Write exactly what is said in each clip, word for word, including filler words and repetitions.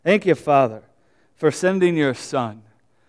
Thank you, Father, for sending your Son,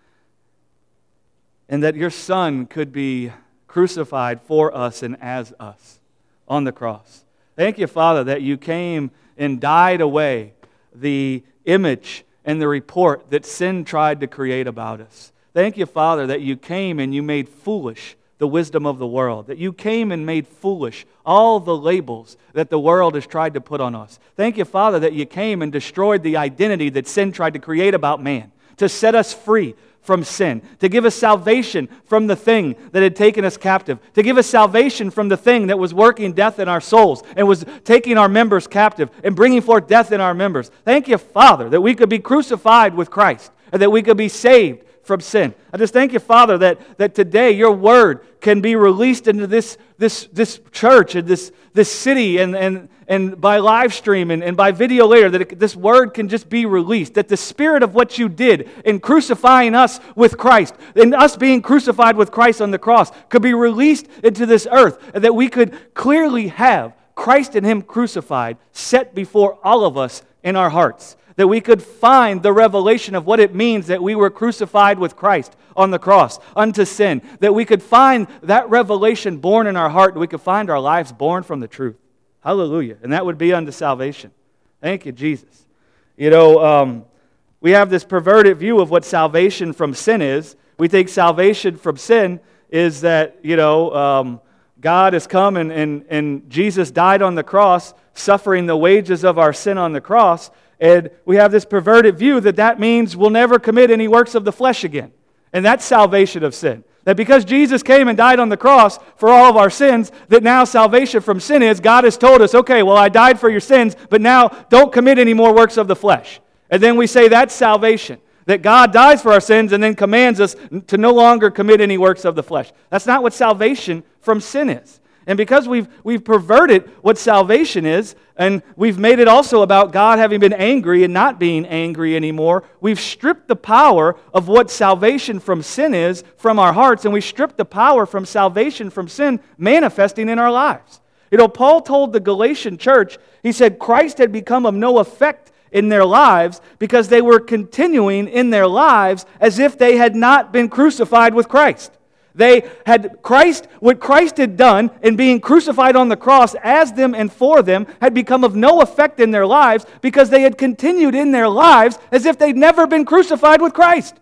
and that your Son could be crucified for us and as us on the cross. Thank you, Father, that you came and died away the image and the report that sin tried to create about us. Thank you, Father, that you came and you made foolish the wisdom of the world, that you came and made foolish all the labels that the world has tried to put on us. Thank you, Father, that you came and destroyed the identity that sin tried to create about man, to set us free from sin, to give us salvation from the thing that had taken us captive, to give us salvation from the thing that was working death in our souls and was taking our members captive and bringing forth death in our members. Thank you, Father, that we could be crucified with Christ and that we could be saved from sin. I just thank you, Father, that, that today your word can be released into this, this, this church and this, this city and, and, and by live stream and, and by video later, that it, this word can just be released, that the spirit of what you did in crucifying us with Christ, and us being crucified with Christ on the cross, could be released into this earth, and that we could clearly have Christ and Him crucified set before all of us in our hearts. That we could find the revelation of what it means that we were crucified with Christ on the cross unto sin. That we could find that revelation born in our heart, and we could find our lives born from the truth. Hallelujah. And that would be unto salvation. Thank you, Jesus. You know, um, we have this perverted view of what salvation from sin is. We think salvation from sin is that, you know, um, God has come and, and, and Jesus died on the cross, suffering the wages of our sin on the cross. And we have this perverted view that that means we'll never commit any works of the flesh again. And that's salvation of sin. That because Jesus came and died on the cross for all of our sins, that now salvation from sin is God has told us, okay, well, I died for your sins, but now don't commit any more works of the flesh. And then we say that's salvation. That God dies for our sins and then commands us to no longer commit any works of the flesh. That's not what salvation from sin is. And because we've we've perverted what salvation is, and we've made it also about God having been angry and not being angry anymore, we've stripped the power of what salvation from sin is from our hearts, and we stripped the power from salvation from sin manifesting in our lives. You know, Paul told the Galatian church, he said Christ had become of no effect in their lives because they were continuing in their lives as if they had not been crucified with Christ. They had Christ, what Christ had done in being crucified on the cross as them and for them had become of no effect in their lives because they had continued in their lives as if they'd never been crucified with Christ.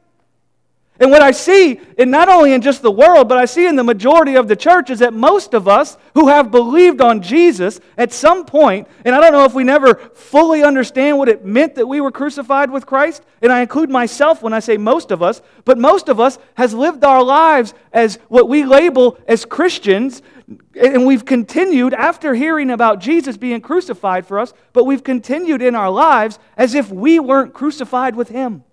And what I see, and not only in just the world, but I see in the majority of the church, is that most of us who have believed on Jesus at some point, and I don't know if we never fully understand what it meant that we were crucified with Christ, and I include myself when I say most of us, but most of us has lived our lives as what we label as Christians, and we've continued after hearing about Jesus being crucified for us, but we've continued in our lives as if we weren't crucified with Him.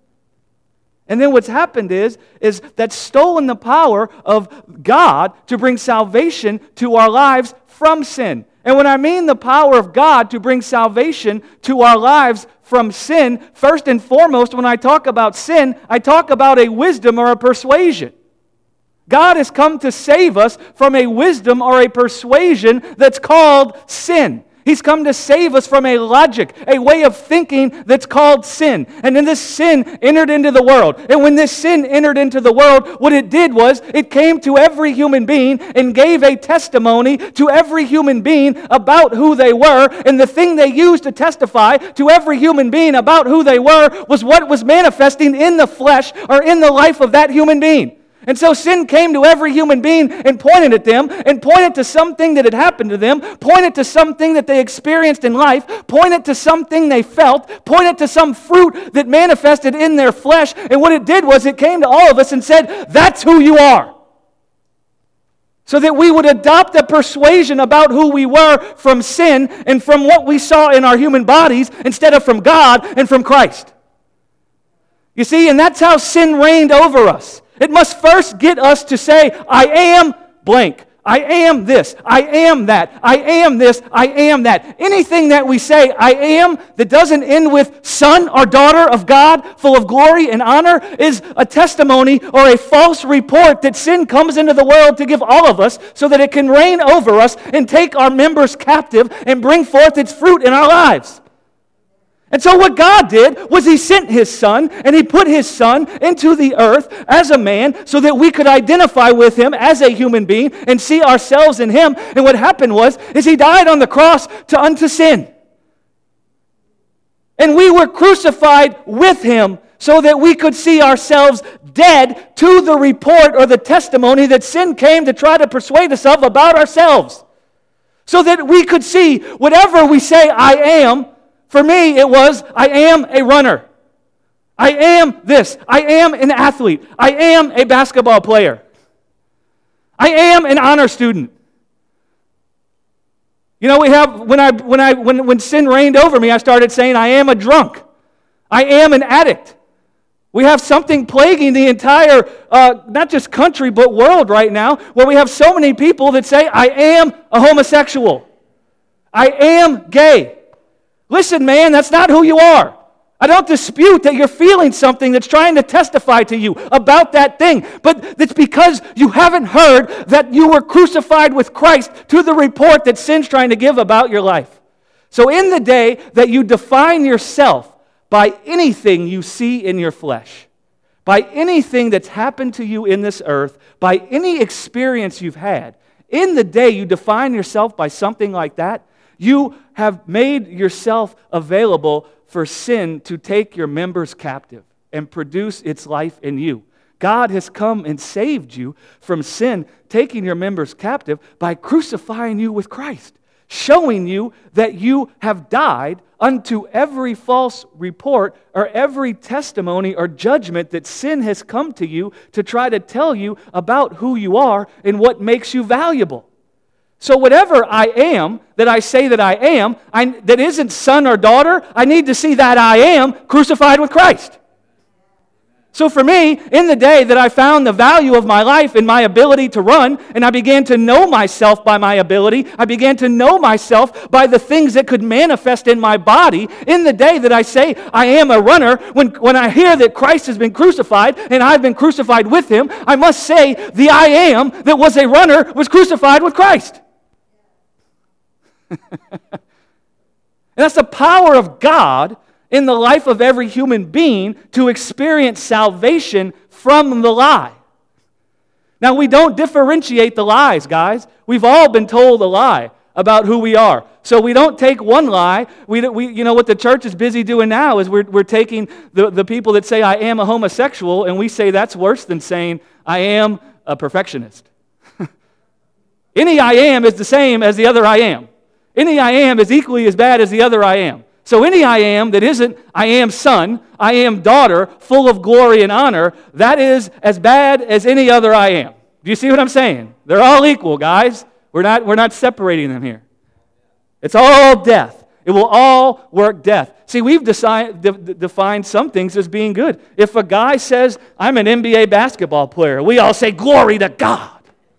And then what's happened is, is that's stolen the power of God to bring salvation to our lives from sin. And when I mean the power of God to bring salvation to our lives from sin, first and foremost, when I talk about sin, I talk about a wisdom or a persuasion. God has come to save us from a wisdom or a persuasion that's called sin. He's come to save us from a logic, a way of thinking that's called sin. And then this sin entered into the world. And when this sin entered into the world, what it did was it came to every human being and gave a testimony to every human being about who they were. And the thing they used to testify to every human being about who they were was what was manifesting in the flesh or in the life of that human being. And so sin came to every human being and pointed at them, and pointed to something that had happened to them, pointed to something that they experienced in life, pointed to something they felt, pointed to some fruit that manifested in their flesh. And what it did was it came to all of us and said, that's who you are. So that we would adopt a persuasion about who we were from sin and from what we saw in our human bodies instead of from God and from Christ. You see, and that's how sin reigned over us. It must first get us to say, I am blank. I am this. I am that. I am this. I am that. Anything that we say, I am, that doesn't end with son or daughter of God, full of glory and honor, is a testimony or a false report that sin comes into the world to give all of us so that it can reign over us and take our members captive and bring forth its fruit in our lives. And so what God did was He sent His Son, and He put His Son into the earth as a man so that we could identify with Him as a human being and see ourselves in Him. And what happened was, is He died on the cross to unto sin. And we were crucified with Him so that we could see ourselves dead to the report or the testimony that sin came to try to persuade us of about ourselves. So that we could see whatever we say I am. For me, it was, I am a runner. I am this. I am an athlete. I am a basketball player. I am an honor student. You know, we have when I when I when when sin reigned over me, I started saying, I am a drunk. I am an addict. We have something plaguing the entire, uh, not just country, but world right now, where we have so many people that say, I am a homosexual. I am gay. Listen, man, that's not who you are. I don't dispute that you're feeling something that's trying to testify to you about that thing, but it's because you haven't heard that you were crucified with Christ to the report that sin's trying to give about your life. So in the day that you define yourself by anything you see in your flesh, by anything that's happened to you in this earth, by any experience you've had, in the day you define yourself by something like that, you have made yourself available for sin to take your members captive and produce its life in you. God has come and saved you from sin, taking your members captive by crucifying you with Christ, showing you that you have died unto every false report or every testimony or judgment that sin has come to you to try to tell you about who you are and what makes you valuable. So whatever I am that I say that I am, I, that isn't son or daughter, I need to see that I am crucified with Christ. So for me, in the day that I found the value of my life in my ability to run, and I began to know myself by my ability, I began to know myself by the things that could manifest in my body, in the day that I say I am a runner, when, when I hear that Christ has been crucified and I've been crucified with Him, I must say the I am that was a runner was crucified with Christ. And that's the power of God in the life of every human being to experience salvation from the lie. Now, we don't differentiate the lies, guys. We've all been told a lie about who we are. So we don't take one lie. We, we, you know, what the church is busy doing now is we're, we're taking the, the people that say, I am a homosexual, and we say that's worse than saying, I am a perfectionist. Any I am is the same as the other I am. Any I am is equally as bad as the other I am. So any I am that isn't I am son, I am daughter, full of glory and honor, that is as bad as any other I am. Do you see what I'm saying? They're all equal, guys. We're not, we're not separating them here. It's all death. It will all work death. See, we've decide, de- defined some things as being good. If a guy says, I'm an N B A basketball player, we all say, glory to God.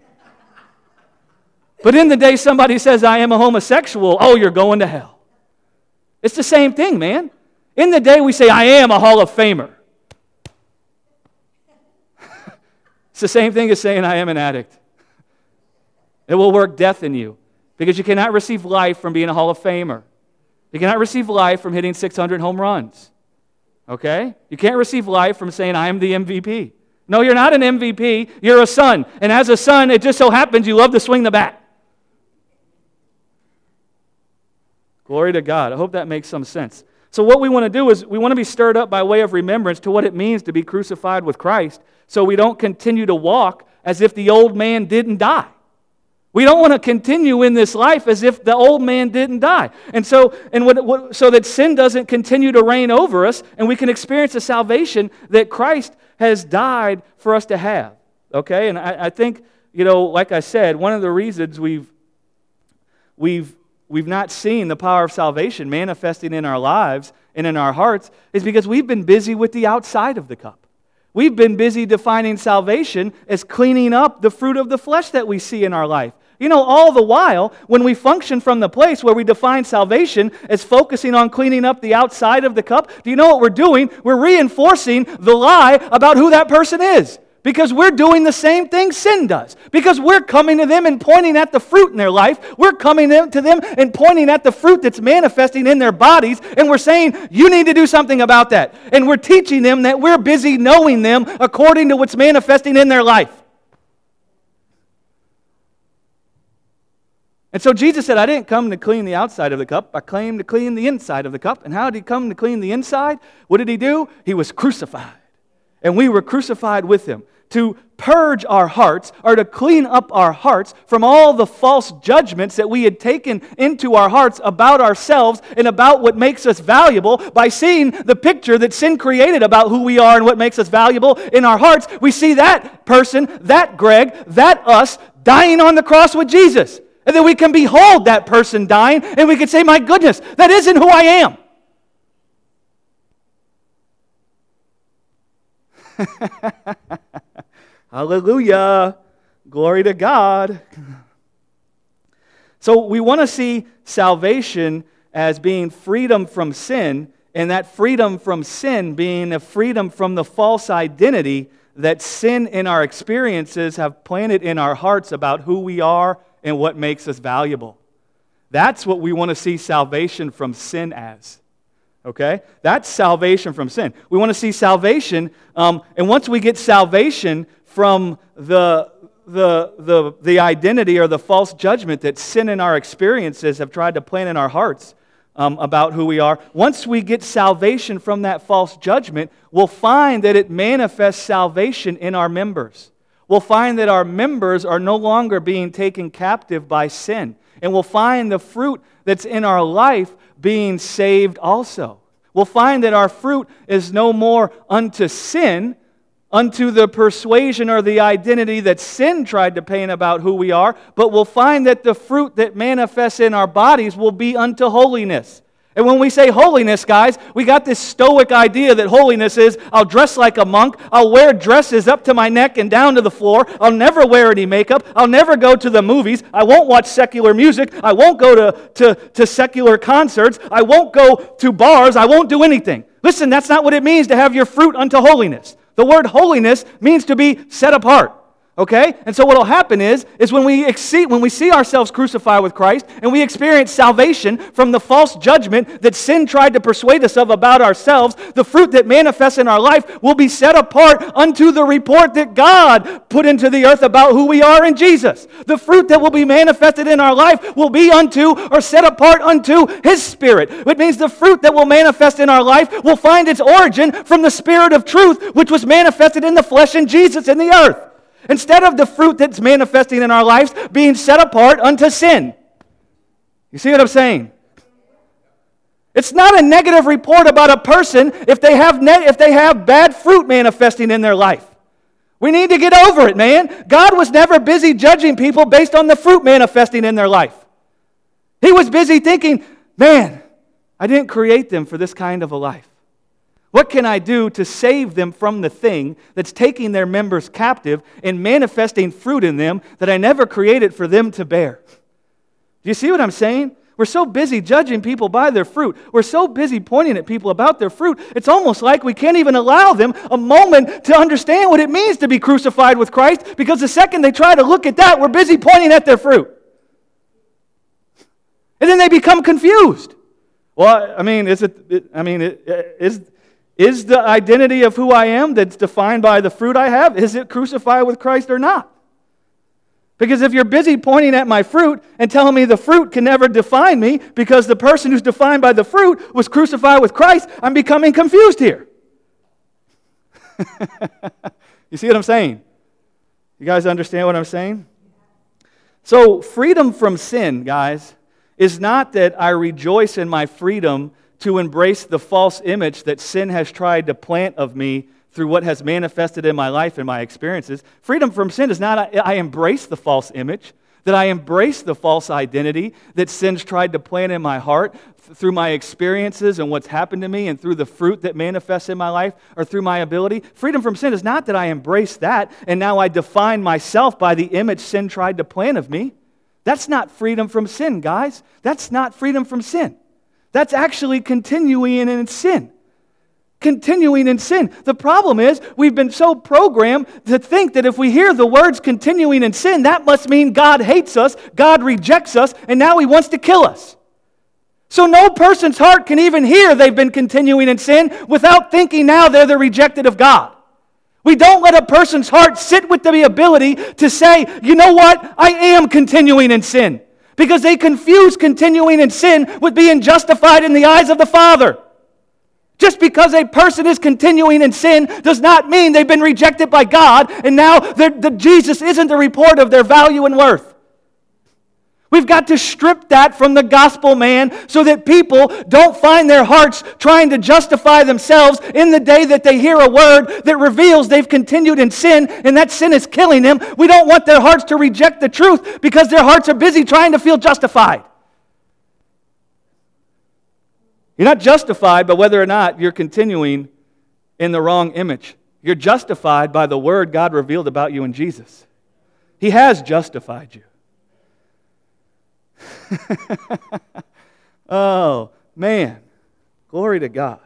But in the day somebody says, I am a homosexual, oh, you're going to hell. It's the same thing, man. In the day we say, I am a Hall of Famer. It's the same thing as saying, I am an addict. It will work death in you because you cannot receive life from being a Hall of Famer. You cannot receive life from hitting six hundred home runs. Okay? You can't receive life from saying, I am the M V P. No, you're not an M V P. You're a son. And as a son, it just so happens you love to swing the bat. Glory to God. I hope that makes some sense. So what we want to do is we want to be stirred up by way of remembrance to what it means to be crucified with Christ so we don't continue to walk as if the old man didn't die. We don't want to continue in this life as if the old man didn't die. And so and what, what, so that sin doesn't continue to reign over us and we can experience the salvation that Christ has died for us to have. Okay? And I, I think, you know, like I said, one of the reasons we've we've We've not seen the power of salvation manifesting in our lives and in our hearts is because we've been busy with the outside of the cup. We've been busy defining salvation as cleaning up the fruit of the flesh that we see in our life. You know, all the while, when we function from the place where we define salvation as focusing on cleaning up the outside of the cup, do you know what we're doing? We're reinforcing the lie about who that person is. Because we're doing the same thing sin does. Because we're coming to them and pointing at the fruit in their life. We're coming to them and pointing at the fruit that's manifesting in their bodies. And we're saying, you need to do something about that. And we're teaching them that we're busy knowing them according to what's manifesting in their life. And so Jesus said, I didn't come to clean the outside of the cup. I came to clean the inside of the cup. And how did he come to clean the inside? What did he do? He was crucified. And we were crucified with him to purge our hearts, or to clean up our hearts from all the false judgments that we had taken into our hearts about ourselves and about what makes us valuable. By seeing the picture that sin created about who we are and what makes us valuable in our hearts, we see that person, that Greg, that us, dying on the cross with Jesus. And then we can behold that person dying, and we can say, my goodness, that isn't who I am. Hallelujah. Glory to God. So we want to see salvation as being freedom from sin, and that freedom from sin being a freedom from the false identity that sin in our experiences have planted in our hearts about who we are and what makes us valuable. That's what we want to see salvation from sin as. Okay? That's salvation from sin. We want to see salvation, um, and once we get salvation from the, the, the, the identity or the false judgment that sin in our experiences have tried to plant in our hearts um, about who we are, once we get salvation from that false judgment, we'll find that it manifests salvation in our members. We'll find that our members are no longer being taken captive by sin. And we'll find the fruit that's in our life being saved also. We'll find that our fruit is no more unto sin, unto the persuasion or the identity that sin tried to paint about who we are, but we'll find that the fruit that manifests in our bodies will be unto holiness. And when we say holiness, guys, we got this stoic idea that holiness is, I'll dress like a monk, I'll wear dresses up to my neck and down to the floor, I'll never wear any makeup, I'll never go to the movies, I won't watch secular music, I won't go to, to, to secular concerts, I won't go to bars, I won't do anything. Listen, that's not what it means to have your fruit unto holiness. The word holiness means to be set apart. Okay? And so what will happen is, is when we exceed, when we see ourselves crucified with Christ and we experience salvation from the false judgment that sin tried to persuade us of about ourselves, the fruit that manifests in our life will be set apart unto the report that God put into the earth about who we are in Jesus. The fruit that will be manifested in our life will be unto or set apart unto His Spirit. Which means the fruit that will manifest in our life will find its origin from the Spirit of truth, which was manifested in the flesh in Jesus in the earth. Instead of the fruit that's manifesting in our lives being set apart unto sin. You see what I'm saying? It's not a negative report about a person if they have ne- if they have bad fruit manifesting in their life. We need to get over it, man. God was never busy judging people based on the fruit manifesting in their life. He was busy thinking, man, I didn't create them for this kind of a life. What can I do to save them from the thing that's taking their members captive and manifesting fruit in them that I never created for them to bear? Do you see what I'm saying? We're so busy judging people by their fruit. We're so busy pointing at people about their fruit. It's almost like we can't even allow them a moment to understand what it means to be crucified with Christ, because the second they try to look at that, we're busy pointing at their fruit. And then they become confused. Well, I mean, is it, I mean, is... Is the identity of who I am that's defined by the fruit I have, is it crucified with Christ or not? Because if you're busy pointing at my fruit and telling me the fruit can never define me because the person who's defined by the fruit was crucified with Christ, I'm becoming confused here. You see what I'm saying? You guys understand what I'm saying? So freedom from sin, guys, is not that I rejoice in my freedom to embrace the false image that sin has tried to plant of me through what has manifested in my life and my experiences. Freedom from sin is not I, I embrace the false image, that I embrace the false identity that sin's tried to plant in my heart th- through my experiences and what's happened to me and through the fruit that manifests in my life or through my ability. Freedom from sin is not that I embrace that and now I define myself by the image sin tried to plant of me. That's not freedom from sin, guys. That's not freedom from sin. That's actually continuing in sin. continuing in sin. The problem is we've been so programmed to think that if we hear the words continuing in sin, that must mean God hates us, God rejects us, and now He wants to kill us. So no person's heart can even hear they've been continuing in sin without thinking now they're the rejected of God. We don't let a person's heart sit with the ability to say, you know what, I am continuing in sin. Because they confuse continuing in sin with being justified in the eyes of the Father. Just because a person is continuing in sin does not mean they've been rejected by God and now the Jesus isn't the report of their value and worth. We've got to strip that from the gospel, man, so that people don't find their hearts trying to justify themselves in the day that they hear a word that reveals they've continued in sin and that sin is killing them. We don't want their hearts to reject the truth because their hearts are busy trying to feel justified. You're not justified by whether or not you're continuing in the wrong image. You're justified by the word God revealed about you in Jesus. He has justified you. Oh, man. Glory to God.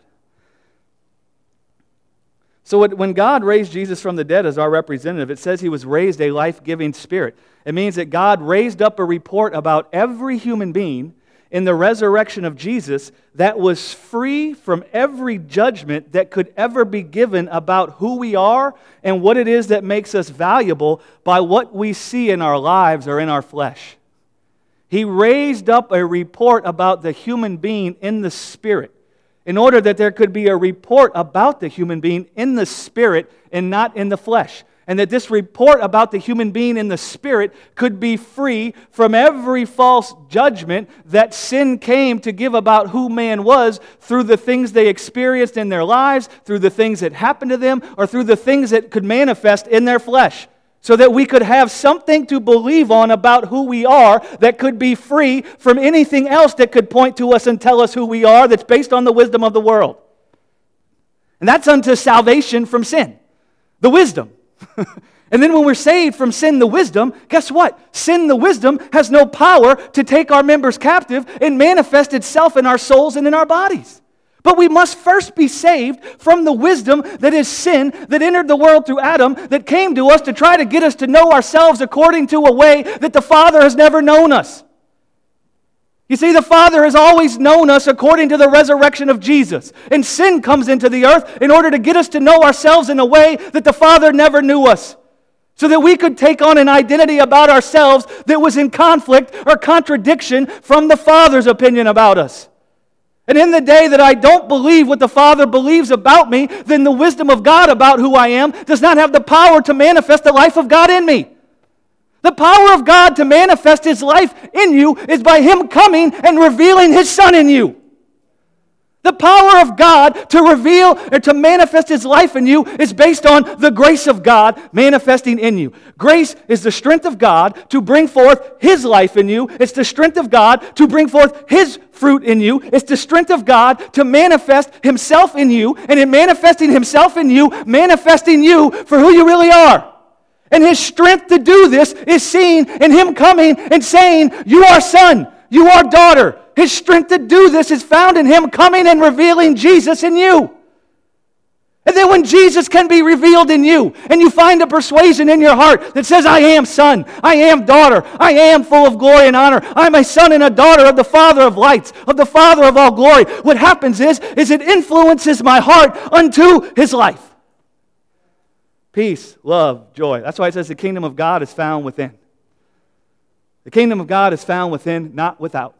So when God raised Jesus from the dead as our representative, it says He was raised a life-giving spirit. It means that God raised up a report about every human being in the resurrection of Jesus that was free from every judgment that could ever be given about who we are and what it is that makes us valuable by what we see in our lives or in our flesh. He raised up a report about the human being in the Spirit in order that there could be a report about the human being in the Spirit and not in the flesh. And that this report about the human being in the Spirit could be free from every false judgment that sin came to give about who man was through the things they experienced in their lives, through the things that happened to them, or through the things that could manifest in their flesh. So that we could have something to believe on about who we are that could be free from anything else that could point to us and tell us who we are that's based on the wisdom of the world. And that's unto salvation from sin. The wisdom. And then when we're saved from sin, the wisdom, guess what? Sin, the wisdom, has no power to take our members captive and manifest itself in our souls and in our bodies. But we must first be saved from the wisdom that is sin that entered the world through Adam, that came to us to try to get us to know ourselves according to a way that the Father has never known us. You see, the Father has always known us according to the resurrection of Jesus. And sin comes into the earth in order to get us to know ourselves in a way that the Father never knew us. So that we could take on an identity about ourselves that was in conflict or contradiction from the Father's opinion about us. And in the day that I don't believe what the Father believes about me, then the wisdom of God about who I am does not have the power to manifest the life of God in me. The power of God to manifest His life in you is by Him coming and revealing His Son in you. The power of God to reveal or to manifest His life in you is based on the grace of God manifesting in you. Grace is the strength of God to bring forth His life in you. It's the strength of God to bring forth His fruit in you. It's the strength of God to manifest Himself in you. And in manifesting Himself in you, manifesting you for who you really are. And His strength to do this is seen in Him coming and saying, you are son, you are daughter. His strength to do this is found in Him coming and revealing Jesus in you. And then when Jesus can be revealed in you, and you find a persuasion in your heart that says, I am son, I am daughter, I am full of glory and honor, I'm a son and a daughter of the Father of lights, of the Father of all glory. What happens is, is it influences my heart unto His life. Peace, love, joy. That's why it says the kingdom of God is found within. The kingdom of God is found within, not without.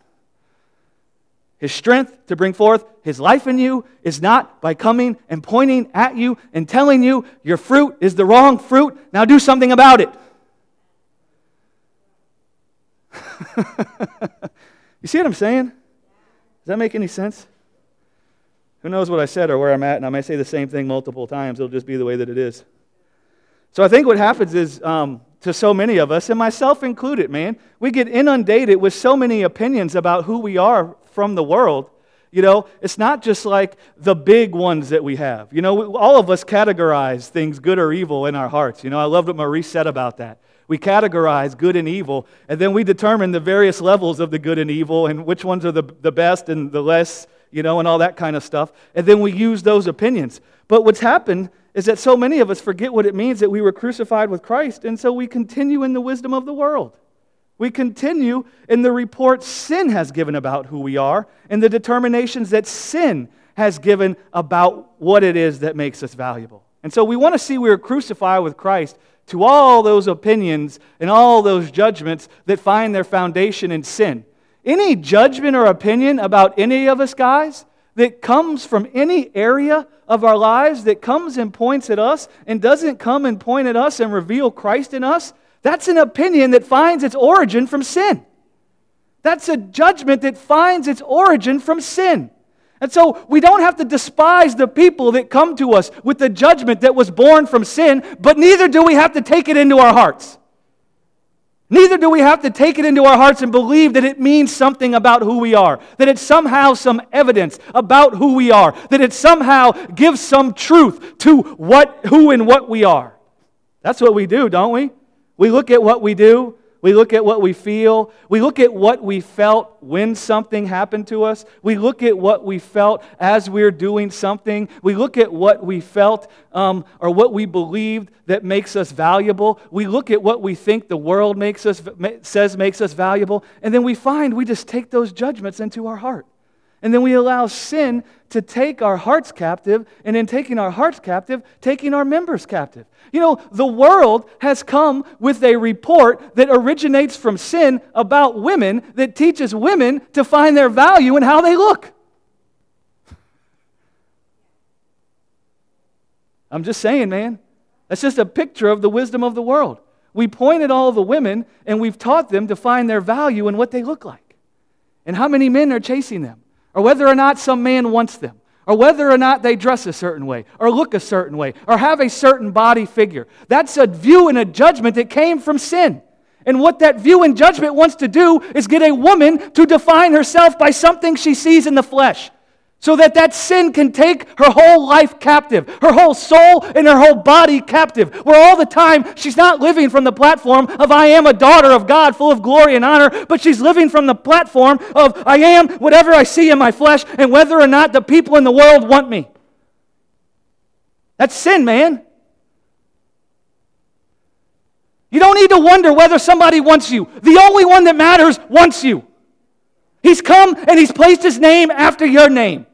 His strength to bring forth His life in you is not by coming and pointing at you and telling you your fruit is the wrong fruit. Now do something about it. You see what I'm saying? Does that make any sense? Who knows what I said or where I'm at, and I may say the same thing multiple times. It'll just be the way that it is. So I think what happens is, um, to so many of us, and myself included, man, we get inundated with so many opinions about who we are from the world. You know, it's not just like the big ones that we have. You know, all of us categorize things good or evil in our hearts. You know, I loved what Maurice said about that. We categorize good and evil, and then we determine the various levels of the good and evil and which ones are the, the best and the less, you know, and all that kind of stuff. And then we use those opinions. But what's happened is that so many of us forget what it means that we were crucified with Christ, and so we continue in the wisdom of the world. We continue in the reports sin has given about who we are and the determinations that sin has given about what it is that makes us valuable. And so we want to see we were crucified with Christ to all those opinions and all those judgments that find their foundation in sin. Any judgment or opinion about any of us guys that comes from any area of our lives, that comes and points at us and doesn't come and point at us and reveal Christ in us, that's an opinion that finds its origin from sin. That's a judgment that finds its origin from sin. And so we don't have to despise the people that come to us with the judgment that was born from sin, but neither do we have to take it into our hearts. Neither do we have to take it into our hearts and believe that it means something about who we are, that it's somehow some evidence about who we are, that it somehow gives some truth to what, who and what we are. That's what we do, don't we? We look at what we do. We look at what we feel. We look at what we felt when something happened to us. We look at what we felt as we're doing something. We look at what we felt um, or what we believed that makes us valuable. We look at what we think the world makes us says makes us valuable. And then we find we just take those judgments into our heart. And then we allow sin to take our hearts captive, and in taking our hearts captive, taking our members captive. You know, the world has come with a report that originates from sin about women that teaches women to find their value in how they look. I'm just saying, man. That's just a picture of the wisdom of the world. We point at all the women, and we've taught them to find their value in what they look like, and how many men are chasing them, or whether or not some man wants them, or whether or not they dress a certain way, or look a certain way, or have a certain body figure. That's a view and a judgment that came from sin. And what that view and judgment wants to do is get a woman to define herself by something she sees in the flesh, so that that sin can take her whole life captive, her whole soul and her whole body captive, where all the time she's not living from the platform of I am a daughter of God full of glory and honor, but she's living from the platform of I am whatever I see in my flesh and whether or not the people in the world want me. That's sin, man. You don't need to wonder whether somebody wants you. The only one that matters wants you. He's come and He's placed His name after your name.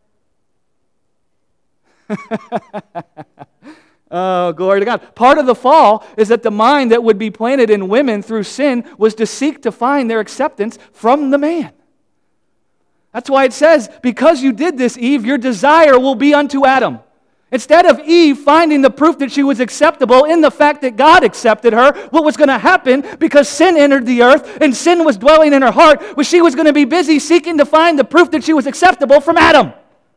Oh, glory to God. Part of the fall is that the mind that would be planted in women through sin was to seek to find their acceptance from the man. That's why it says, because you did this, Eve, your desire will be unto Adam. Instead of Eve finding the proof that she was acceptable in the fact that God accepted her, what was going to happen because sin entered the earth and sin was dwelling in her heart was she was going to be busy seeking to find the proof that she was acceptable from Adam.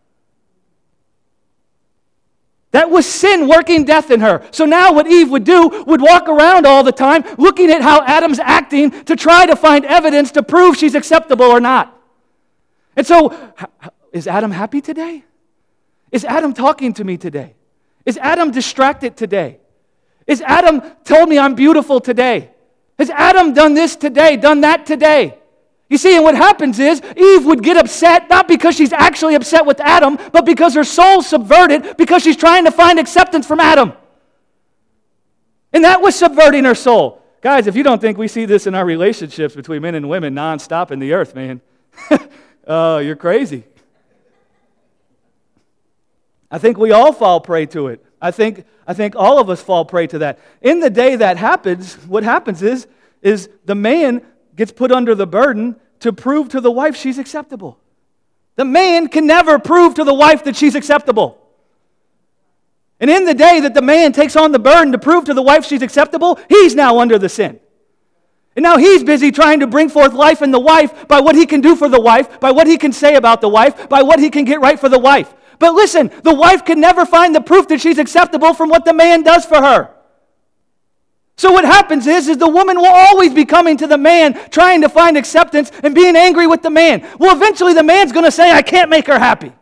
That was sin working death in her. So now what Eve would do would walk around all the time looking at how Adam's acting to try to find evidence to prove she's acceptable or not. And so, is Adam happy today? Is Adam talking to me today? Is Adam distracted today? Is Adam told me I'm beautiful today? Has Adam done this today, done that today? You see, and what happens is Eve would get upset, not because she's actually upset with Adam, but because her soul's subverted, because she's trying to find acceptance from Adam. And that was subverting her soul. Guys, if you don't think we see this in our relationships between men and women nonstop in the earth, man, oh, you're crazy. I think we all fall prey to it. I think, I think all of us fall prey to that. In the day that happens, what happens is, is the man gets put under the burden to prove to the wife she's acceptable. The man can never prove to the wife that she's acceptable. And in the day that the man takes on the burden to prove to the wife she's acceptable, he's now under the sin. And now he's busy trying to bring forth life in the wife by what he can do for the wife, by what he can say about the wife, by what he can get right for the wife. But listen, the wife can never find the proof that she's acceptable from what the man does for her. So what happens is, is the woman will always be coming to the man, trying to find acceptance and being angry with the man. Well, eventually the man's going to say, I can't make her happy.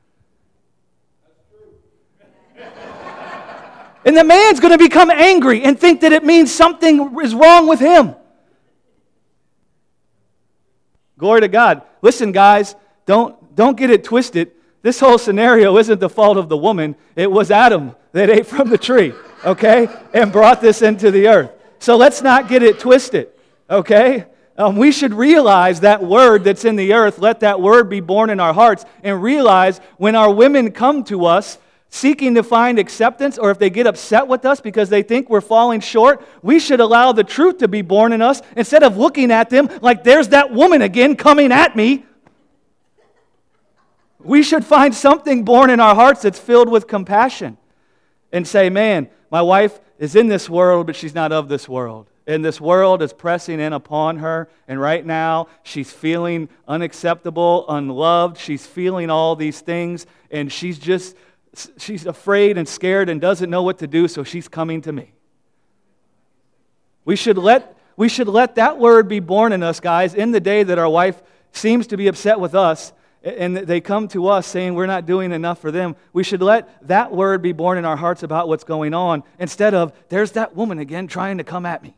And the man's going to become angry and think that it means something is wrong with him. Glory to God. Listen, guys, don't don't get it twisted. This whole scenario isn't the fault of the woman. It was Adam that ate from the tree, okay, and brought this into the earth. So let's not get it twisted, okay? Um, we should realize that word that's in the earth, let that word be born in our hearts, and realize when our women come to us seeking to find acceptance, or if they get upset with us because they think we're falling short, we should allow the truth to be born in us instead of looking at them like there's that woman again coming at me. We should find something born in our hearts that's filled with compassion and say, man, my wife is in this world, but she's not of this world. And this world is pressing in upon her, and right now she's feeling unacceptable, unloved. She's feeling all these things, and she's just She's afraid and scared and doesn't know what to do, so she's coming to me. We should let, we should let that word be born in us, guys, in the day that our wife seems to be upset with us and they come to us saying we're not doing enough for them. We should let that word be born in our hearts about what's going on instead of, there's that woman again trying to come at me.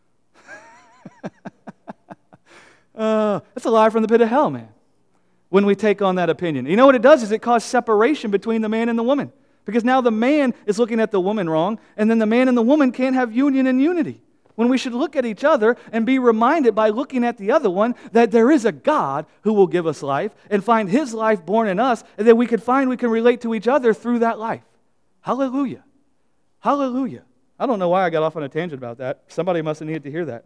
uh, that's a lie from the pit of hell, man. When we take on that opinion. You know what it does is it causes separation between the man and the woman. Because now the man is looking at the woman wrong, and then the man and the woman can't have union and unity. When we should look at each other and be reminded by looking at the other one that there is a God who will give us life and find His life born in us, and that we can find we can relate to each other through that life. Hallelujah. Hallelujah. I don't know why I got off on a tangent about that. Somebody must have needed to hear that.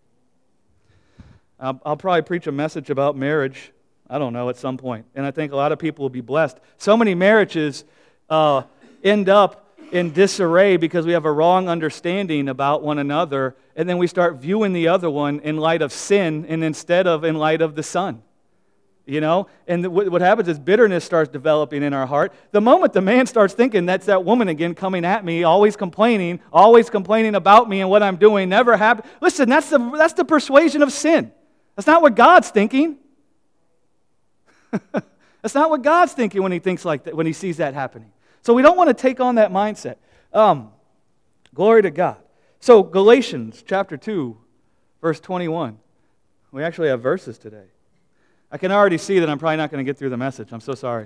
I'll, I'll probably preach a message about marriage, I don't know, at some point. And I think a lot of people will be blessed. So many marriages uh, end up in disarray because we have a wrong understanding about one another, and then we start viewing the other one in light of sin and instead of in light of the Son. You know? And what happens is bitterness starts developing in our heart. The moment the man starts thinking, that's that woman again coming at me, always complaining, always complaining about me and what I'm doing, never happy. Listen, that's the, that's the persuasion of sin. That's not what God's thinking. That's not what God's thinking when He thinks like that, when He sees that happening. So we don't want to take on that mindset. Um, glory to God. So Galatians chapter two, verse twenty-one. We actually have verses today. I can already see that I'm probably not going to get through the message. I'm so sorry.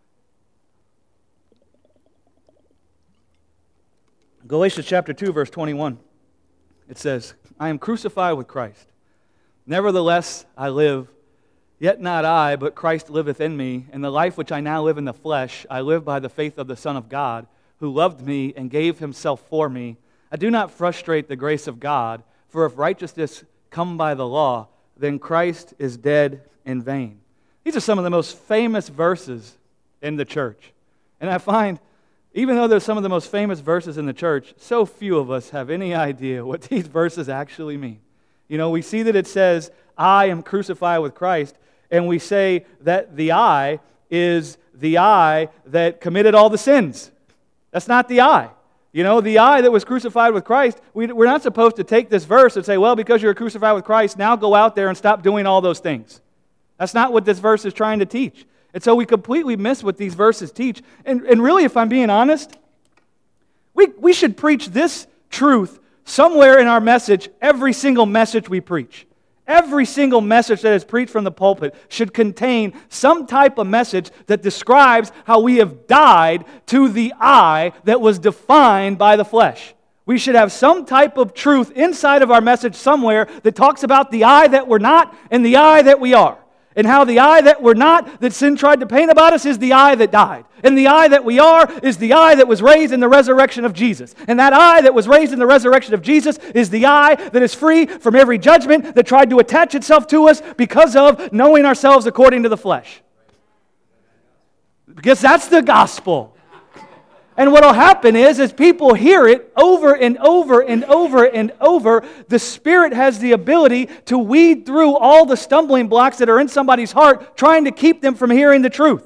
Galatians chapter two, verse twenty-one. It says, I am crucified with Christ. Nevertheless, I live. Yet not I, but Christ liveth in me, and the life which I now live in the flesh, I live by the faith of the Son of God, who loved me and gave Himself for me. I do not frustrate the grace of God, for if righteousness come by the law, then Christ is dead in vain. These are some of the most famous verses in the church. And I find, even though they're some of the most famous verses in the church, so few of us have any idea what these verses actually mean. You know, we see that it says, I am crucified with Christ, and we say that the I is the I that committed all the sins. That's not the I. You know, the I that was crucified with Christ, we, we're not supposed to take this verse and say, well, because you're crucified with Christ, now go out there and stop doing all those things. That's not what this verse is trying to teach. And so we completely miss what these verses teach. And, and really, if I'm being honest, we, we should preach this truth somewhere in our message, every single message we preach. Every single message that is preached from the pulpit should contain some type of message that describes how we have died to the I that was defined by the flesh. We should have some type of truth inside of our message somewhere that talks about the I that we're not and the I that we are. And how the I that we're not, that sin tried to paint about us, is the I that died. And the I that we are is the I that was raised in the resurrection of Jesus. And that I that was raised in the resurrection of Jesus is the I that is free from every judgment that tried to attach itself to us because of knowing ourselves according to the flesh. Because that's the gospel. And what will happen is, as people hear it over and over and over and over, the Spirit has the ability to weed through all the stumbling blocks that are in somebody's heart, trying to keep them from hearing the truth.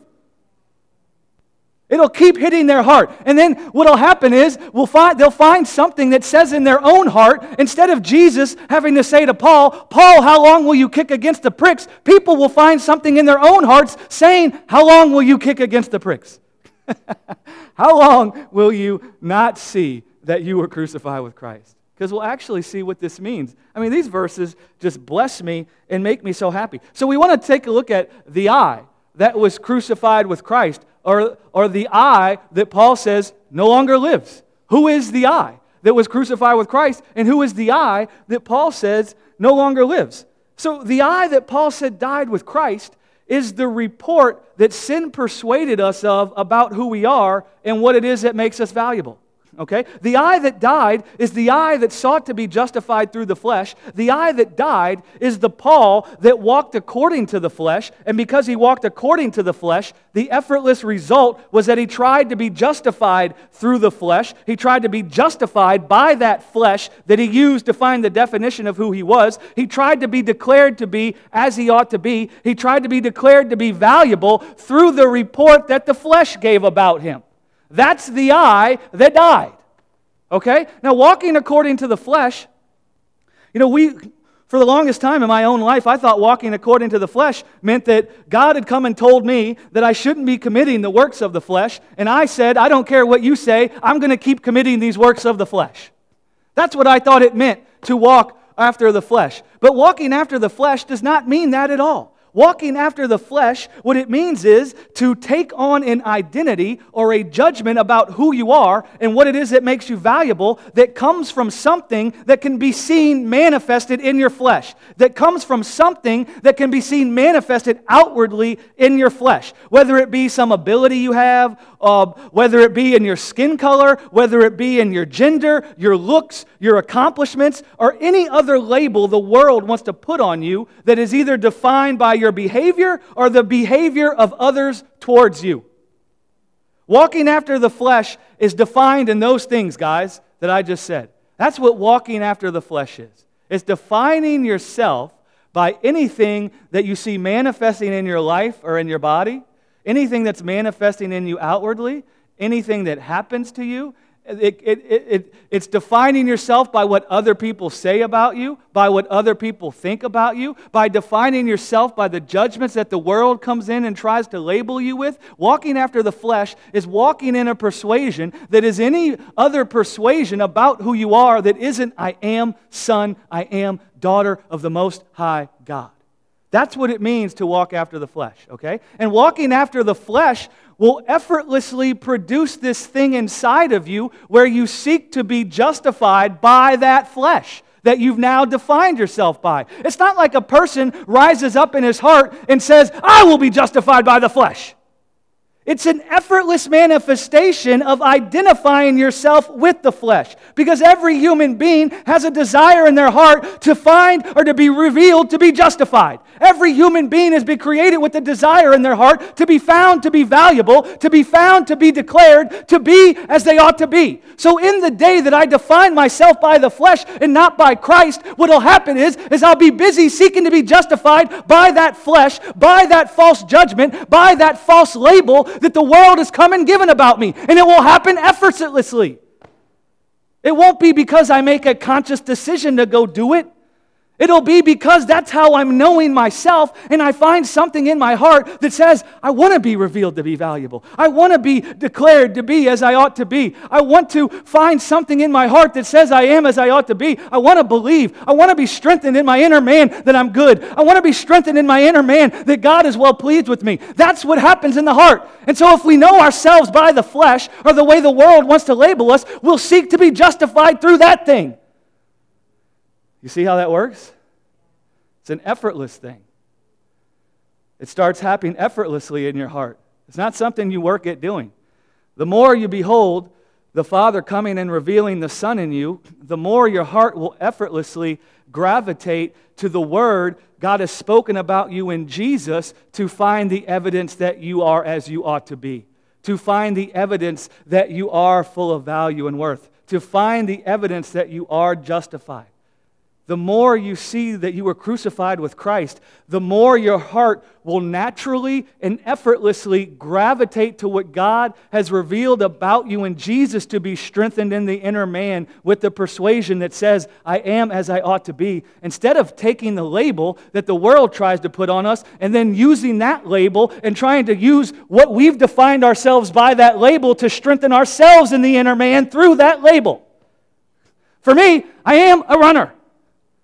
It'll keep hitting their heart. And then what will happen is, we'll find, they'll find something that says in their own heart, instead of Jesus having to say to Paul, Paul, how long will you kick against the pricks? People will find something in their own hearts saying, how long will you kick against the pricks? How long will you not see that you were crucified with Christ? Because we'll actually see what this means. I mean, these verses just bless me and make me so happy. So we want to take a look at the I that was crucified with Christ, or, or the I that Paul says no longer lives? Who is the I that was crucified with Christ, and who is the I that Paul says no longer lives? So the I that Paul said died with Christ is the report that sin persuaded us of about who we are and what it is that makes us valuable. Okay? The I that died is the I that sought to be justified through the flesh. The I that died is the Paul that walked according to the flesh. And because he walked according to the flesh, the effortless result was that he tried to be justified through the flesh. He tried to be justified by that flesh that he used to find the definition of who he was. He tried to be declared to be as he ought to be. He tried to be declared to be valuable through the report that the flesh gave about him. That's the I that died. Okay? Now, walking according to the flesh, you know, we, for the longest time in my own life, I thought walking according to the flesh meant that God had come and told me that I shouldn't be committing the works of the flesh, and I said, I don't care what you say, I'm going to keep committing these works of the flesh. That's what I thought it meant to walk after the flesh. But walking after the flesh does not mean that at all. Walking after the flesh, what it means is to take on an identity or a judgment about who you are and what it is that makes you valuable that comes from something that can be seen manifested in your flesh, that comes from something that can be seen manifested outwardly in your flesh, whether it be some ability you have, uh, whether it be in your skin color, whether it be in your gender, your looks, your accomplishments, or any other label the world wants to put on you that is either defined by your behavior or the behavior of others towards you. Walking after the flesh is defined in those things, guys, that I just said. That's what walking after the flesh is. It's defining yourself by anything that you see manifesting in your life or in your body, anything that's manifesting in you outwardly, anything that happens to you. It, it, it, it's defining yourself by what other people say about you, by what other people think about you, by defining yourself by the judgments that the world comes in and tries to label you with. Walking after the flesh is walking in a persuasion that is any other persuasion about who you are that isn't, I am son, I am daughter of the Most High God. That's what it means to walk after the flesh, okay? And walking after the flesh will effortlessly produce this thing inside of you where you seek to be justified by that flesh that you've now defined yourself by. It's not like a person rises up in his heart and says, I will be justified by the flesh. It's an effortless manifestation of identifying yourself with the flesh. Because every human being has a desire in their heart to find or to be revealed to be justified. Every human being has been created with a desire in their heart to be found to be valuable, to be found to be declared, to be as they ought to be. So in the day that I define myself by the flesh and not by Christ, what will happen is, is I'll be busy seeking to be justified by that flesh, by that false judgment, by that false label that the world has come and given about me. And it will happen effortlessly. It won't be because I make a conscious decision to go do it. It'll be because that's how I'm knowing myself, and I find something in my heart that says, I want to be revealed to be valuable. I want to be declared to be as I ought to be. I want to find something in my heart that says I am as I ought to be. I want to believe. I want to be strengthened in my inner man that I'm good. I want to be strengthened in my inner man that God is well pleased with me. That's what happens in the heart. And so if we know ourselves by the flesh, or the way the world wants to label us, we'll seek to be justified through that thing. You see how that works? It's an effortless thing. It starts happening effortlessly in your heart. It's not something you work at doing. The more you behold the Father coming and revealing the Son in you, the more your heart will effortlessly gravitate to the Word God has spoken about you in Jesus to find the evidence that you are as you ought to be, to find the evidence that you are full of value and worth, to find the evidence that you are justified. The more you see that you were crucified with Christ, the more your heart will naturally and effortlessly gravitate to what God has revealed about you in Jesus to be strengthened in the inner man with the persuasion that says, I am as I ought to be. Instead of taking the label that the world tries to put on us and then using that label and trying to use what we've defined ourselves by that label to strengthen ourselves in the inner man through that label. For me, I am a runner.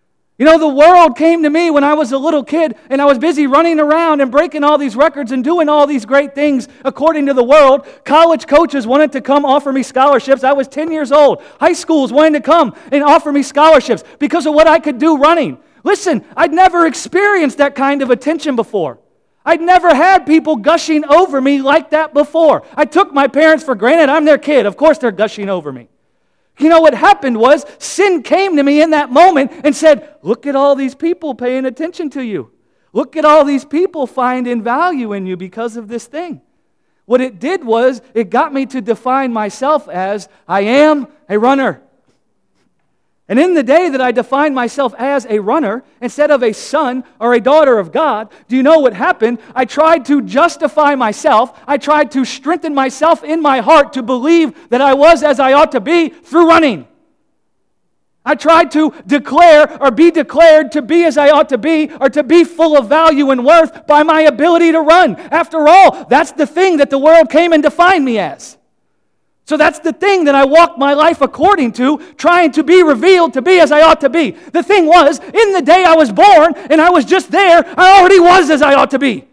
You know, the world came to me when I was a little kid, and I was busy running around and breaking all these records and doing all these great things according to the world. College coaches wanted to come offer me scholarships. I was ten years old. High schools wanted to come and offer me scholarships because of what I could do running. Listen, I'd never experienced that kind of attention before. I'd never had people gushing over me like that before. I took my parents for granted. I'm their kid. Of course they're gushing over me. You know, what happened was sin came to me in that moment and said, look at all these people paying attention to you. Look at all these people finding value in you because of this thing. What it did was it got me to define myself as I am a runner. And in the day that I defined myself as a runner, instead of a son or a daughter of God, do you know what happened? I tried to justify myself. I tried to strengthen myself in my heart to believe that I was as I ought to be through running. I tried to declare or be declared to be as I ought to be or to be full of value and worth by my ability to run. After all, that's the thing that the world came and defined me as. So that's the thing that I walked my life according to, trying to be revealed to be as I ought to be. The thing was, in the day I was born and I was just there, I already was as I ought to be.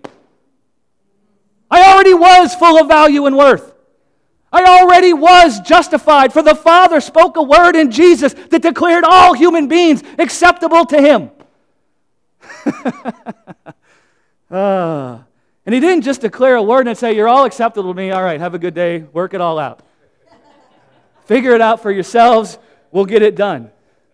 I already was full of value and worth. I already was justified, for the Father spoke a word in Jesus that declared all human beings acceptable to Him. uh, and He didn't just declare a word and say, you're all acceptable to me, all right, have a good day, work it all out. Figure it out for yourselves. We'll get it done.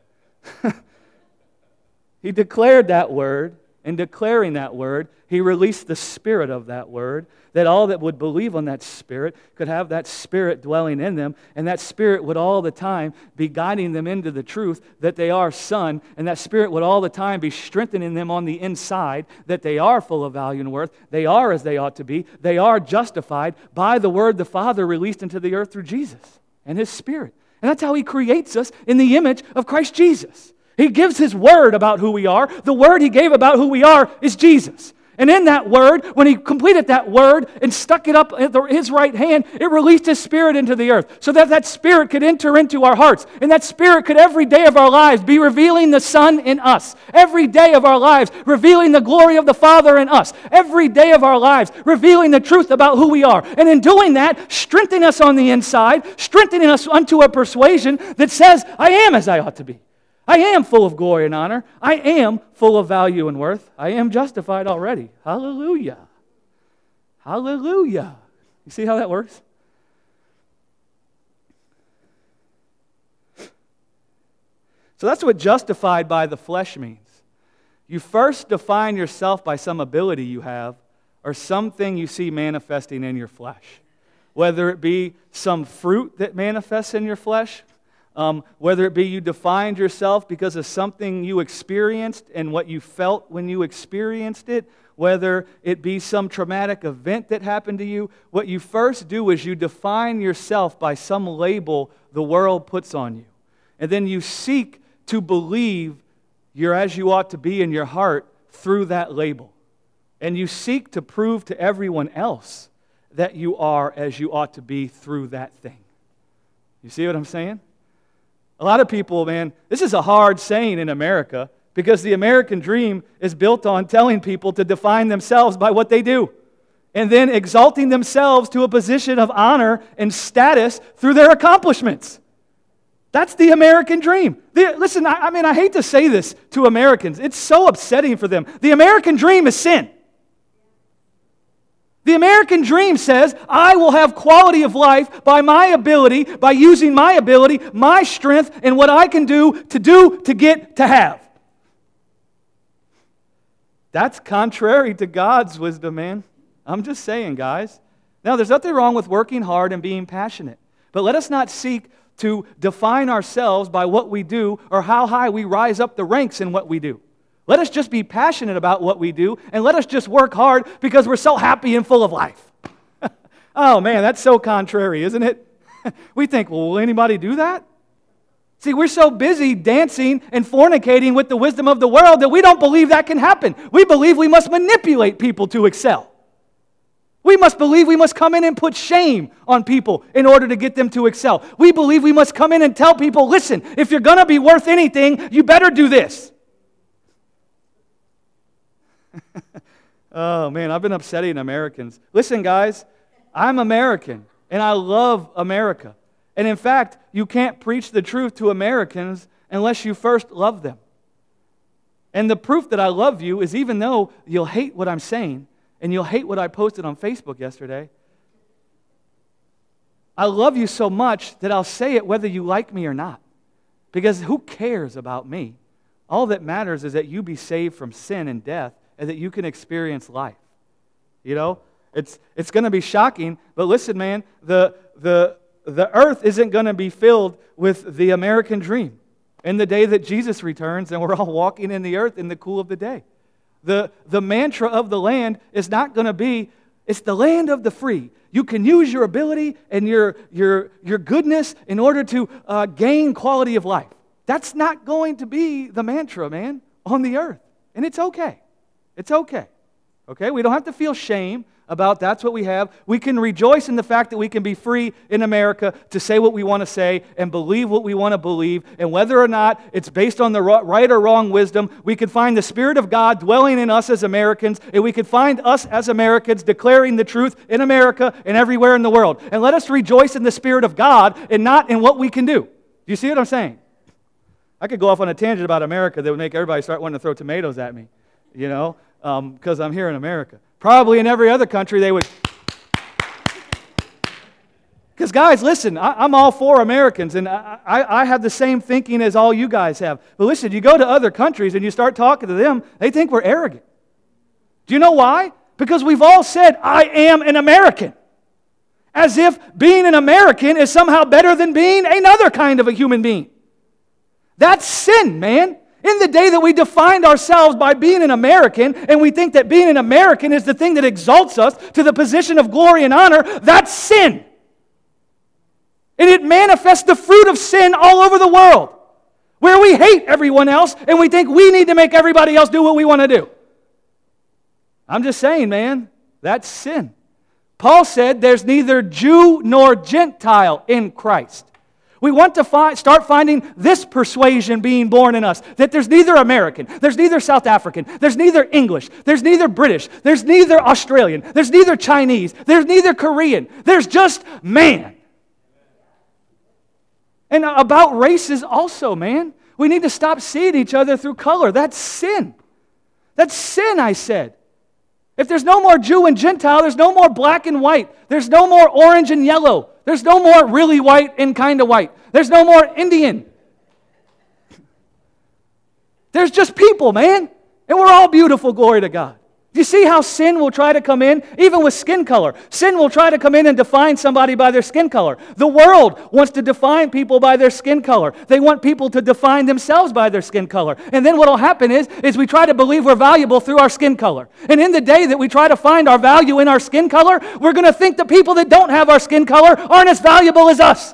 He declared that word. In declaring that word, He released the Spirit of that word, that all that would believe on that Spirit could have that Spirit dwelling in them, and that Spirit would all the time be guiding them into the truth that they are Son, and that Spirit would all the time be strengthening them on the inside, that they are full of value and worth, they are as they ought to be, they are justified by the word the Father released into the earth through Jesus and His Spirit. And that's how He creates us in the image of Christ Jesus. He gives His word about who we are. The word He gave about who we are is Jesus. And in that word, when He completed that word and stuck it up at His right hand, it released His Spirit into the earth so that that Spirit could enter into our hearts. And that Spirit could every day of our lives be revealing the Son in us. Every day of our lives revealing the glory of the Father in us. Every day of our lives revealing the truth about who we are. And in doing that, strengthening us on the inside, strengthening us unto a persuasion that says, I am as I ought to be. I am full of glory and honor. I am full of value and worth. I am justified already. Hallelujah. Hallelujah. You see how that works? So that's what justified by the flesh means. You first define yourself by some ability you have or something you see manifesting in your flesh. Whether it be some fruit that manifests in your flesh, Um, whether it be you defined yourself because of something you experienced and what you felt when you experienced it, whether it be some traumatic event that happened to you, what you first do is you define yourself by some label the world puts on you. And then you seek to believe you're as you ought to be in your heart through that label. And you seek to prove to everyone else that you are as you ought to be through that thing. You see what I'm saying? A lot of people, man, this is a hard saying in America because the American dream is built on telling people to define themselves by what they do and then exalting themselves to a position of honor and status through their accomplishments. That's the American dream. The, listen, I, I mean, I hate to say this to Americans. It's so upsetting for them. The American dream is sin. The American dream says, I will have quality of life by my ability, by using my ability, my strength, and what I can do to do, to get, to have. That's contrary to God's wisdom, man. I'm just saying, guys. Now, there's nothing wrong with working hard and being passionate. But let us not seek to define ourselves by what we do or how high we rise up the ranks in what we do. Let us just be passionate about what we do, and let us just work hard because we're so happy and full of life. Oh man, that's so contrary, isn't it? We think, well, will anybody do that? See, we're so busy dancing and fornicating with the wisdom of the world that we don't believe that can happen. We believe we must manipulate people to excel. We must believe we must come in and put shame on people in order to get them to excel. We believe we must come in and tell people, listen, if you're going to be worth anything, you better do this. Oh, man, I've been upsetting Americans. Listen, guys, I'm American, and I love America. And in fact, you can't preach the truth to Americans unless you first love them. And the proof that I love you is even though you'll hate what I'm saying, and you'll hate what I posted on Facebook yesterday, I love you so much that I'll say it whether you like me or not. Because who cares about me? All that matters is that you be saved from sin and death and that you can experience life. You know, it's it's going to be shocking, but listen, man, the the the earth isn't going to be filled with the American dream in the day that Jesus returns and we're all walking in the earth in the cool of the day. The the mantra of the land is not going to be, it's the land of the free. You can use your ability and your your your goodness in order to uh, gain quality of life. That's not going to be the mantra, man, on the earth. And it's okay. It's okay. Okay? We don't have to feel shame about that's what we have. We can rejoice in the fact that we can be free in America to say what we want to say and believe what we want to believe. And whether or not it's based on the right or wrong wisdom, we can find the Spirit of God dwelling in us as Americans, and we can find us as Americans declaring the truth in America and everywhere in the world. And let us rejoice in the Spirit of God and not in what we can do. Do you see what I'm saying? I could go off on a tangent about America that would make everybody start wanting to throw tomatoes at me, you know, because um, I'm here in America. Probably in every other country they would. Because guys, listen, I, I'm all for Americans, and I, I, I have the same thinking as all you guys have. But listen, you go to other countries and you start talking to them, they think we're arrogant. Do you know why? Because we've all said, I am an American. As if being an American is somehow better than being another kind of a human being. That's sin, man. In the day that we defined ourselves by being an American, and we think that being an American is the thing that exalts us to the position of glory and honor, that's sin. And it manifests the fruit of sin all over the world, where we hate everyone else, and we think we need to make everybody else do what we want to do. I'm just saying, man, that's sin. Paul said there's neither Jew nor Gentile in Christ. We want to find, start finding this persuasion being born in us, that there's neither American, there's neither South African, there's neither English, there's neither British, there's neither Australian, there's neither Chinese, there's neither Korean, there's just man. And about races also, man. We need to stop seeing each other through color. That's sin. That's sin, I said. If there's no more Jew and Gentile, there's no more black and white. There's no more orange and yellow. There's no more really white and kind of white. There's no more Indian. There's just people, man. And we're all beautiful, glory to God. Do you see how sin will try to come in? Even with skin color. Sin will try to come in and define somebody by their skin color. The world wants to define people by their skin color. They want people to define themselves by their skin color. And then what will happen is, is we try to believe we're valuable through our skin color. And in the day that we try to find our value in our skin color, we're going to think the people that don't have our skin color aren't as valuable as us.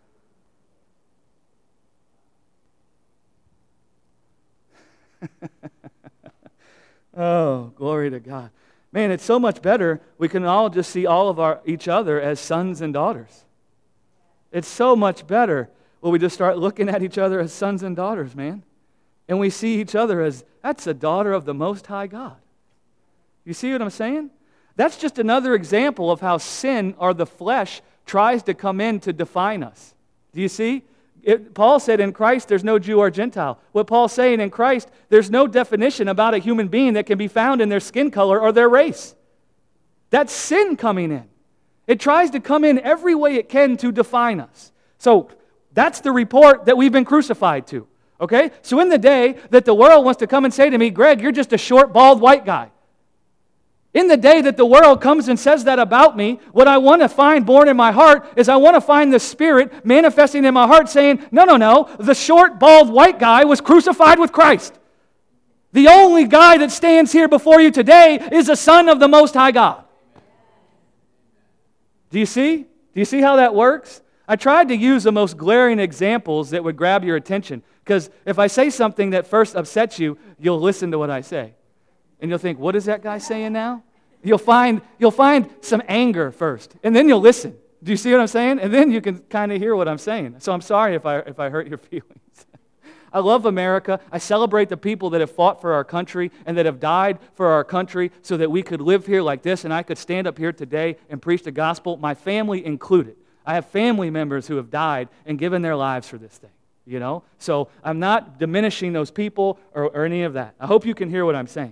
Oh, glory to God. Man, it's so much better. We can all just see all of our each other as sons and daughters. It's so much better when we just start looking at each other as sons and daughters, man. And we see each other as, that's a daughter of the Most High God. You see what I'm saying? That's just another example of how sin or the flesh tries to come in to define us. Do you see? It, Paul said in Christ there's no Jew or Gentile. What Paul's saying in Christ, there's no definition about a human being that can be found in their skin color or their race. That's sin coming in. It tries to come in every way it can to define us. So that's the report that we've been crucified to. Okay? So in the day that the world wants to come and say to me, Greg, you're just a short, bald, white guy. In the day that the world comes and says that about me, what I want to find born in my heart is I want to find the Spirit manifesting in my heart saying, no, no, no, the short, bald, white guy was crucified with Christ. The only guy that stands here before you today is the Son of the Most High God. Do you see? Do you see how that works? I tried to use the most glaring examples that would grab your attention, because if I say something that first upsets you, you'll listen to what I say. And you'll think, what is that guy saying now? You'll find, you'll find some anger first, and then you'll listen. Do you see what I'm saying? And then you can kind of hear what I'm saying. So I'm sorry if I, if I hurt your feelings. I love America. I celebrate the people that have fought for our country and that have died for our country so that we could live here like this and I could stand up here today and preach the gospel, my family included. I have family members who have died and given their lives for this thing, you know? So I'm not diminishing those people or, or any of that. I hope you can hear what I'm saying.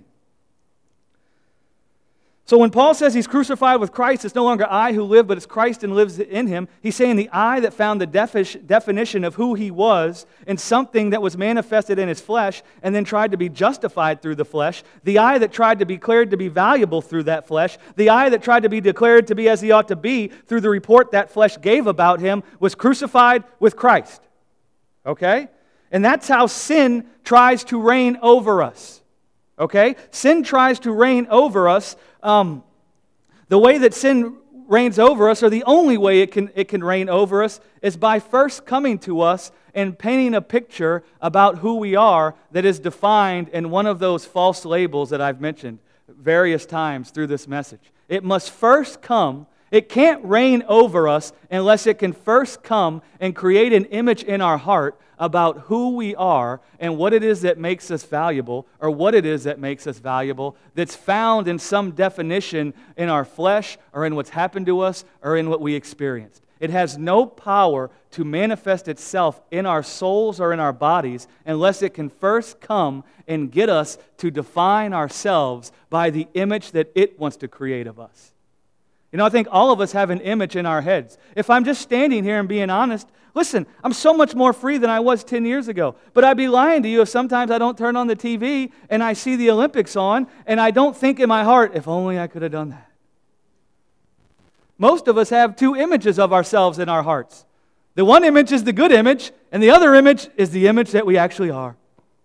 So when Paul says he's crucified with Christ, it's no longer I who live, but it's Christ and lives in him. He's saying the I that found the defi- definition of who he was in something that was manifested in his flesh and then tried to be justified through the flesh, the I that tried to be declared to be valuable through that flesh, the I that tried to be declared to be as he ought to be through the report that flesh gave about him, was crucified with Christ. Okay? And that's how sin tries to reign over us. Okay? Sin tries to reign over us. Um, the way that sin reigns over us, or the only way it can, it can reign over us, is by first coming to us and painting a picture about who we are that is defined in one of those false labels that I've mentioned various times through this message. It must first come. It can't reign over us unless it can first come and create an image in our heart about who we are and what it is that makes us valuable, or what it is that makes us valuable, that's found in some definition in our flesh or in what's happened to us or in what we experienced. It has no power to manifest itself in our souls or in our bodies unless it can first come and get us to define ourselves by the image that it wants to create of us. You know, I think all of us have an image in our heads. If I'm just standing here and being honest, listen, I'm so much more free than I was ten years ago. But I'd be lying to you if sometimes I don't turn on the T V and I see the Olympics on and I don't think in my heart, if only I could have done that. Most of us have two images of ourselves in our hearts. The one image is the good image, and the other image is the image that we actually are.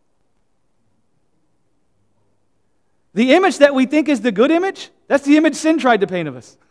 The image that we think is the good image, that's the image sin tried to paint of us.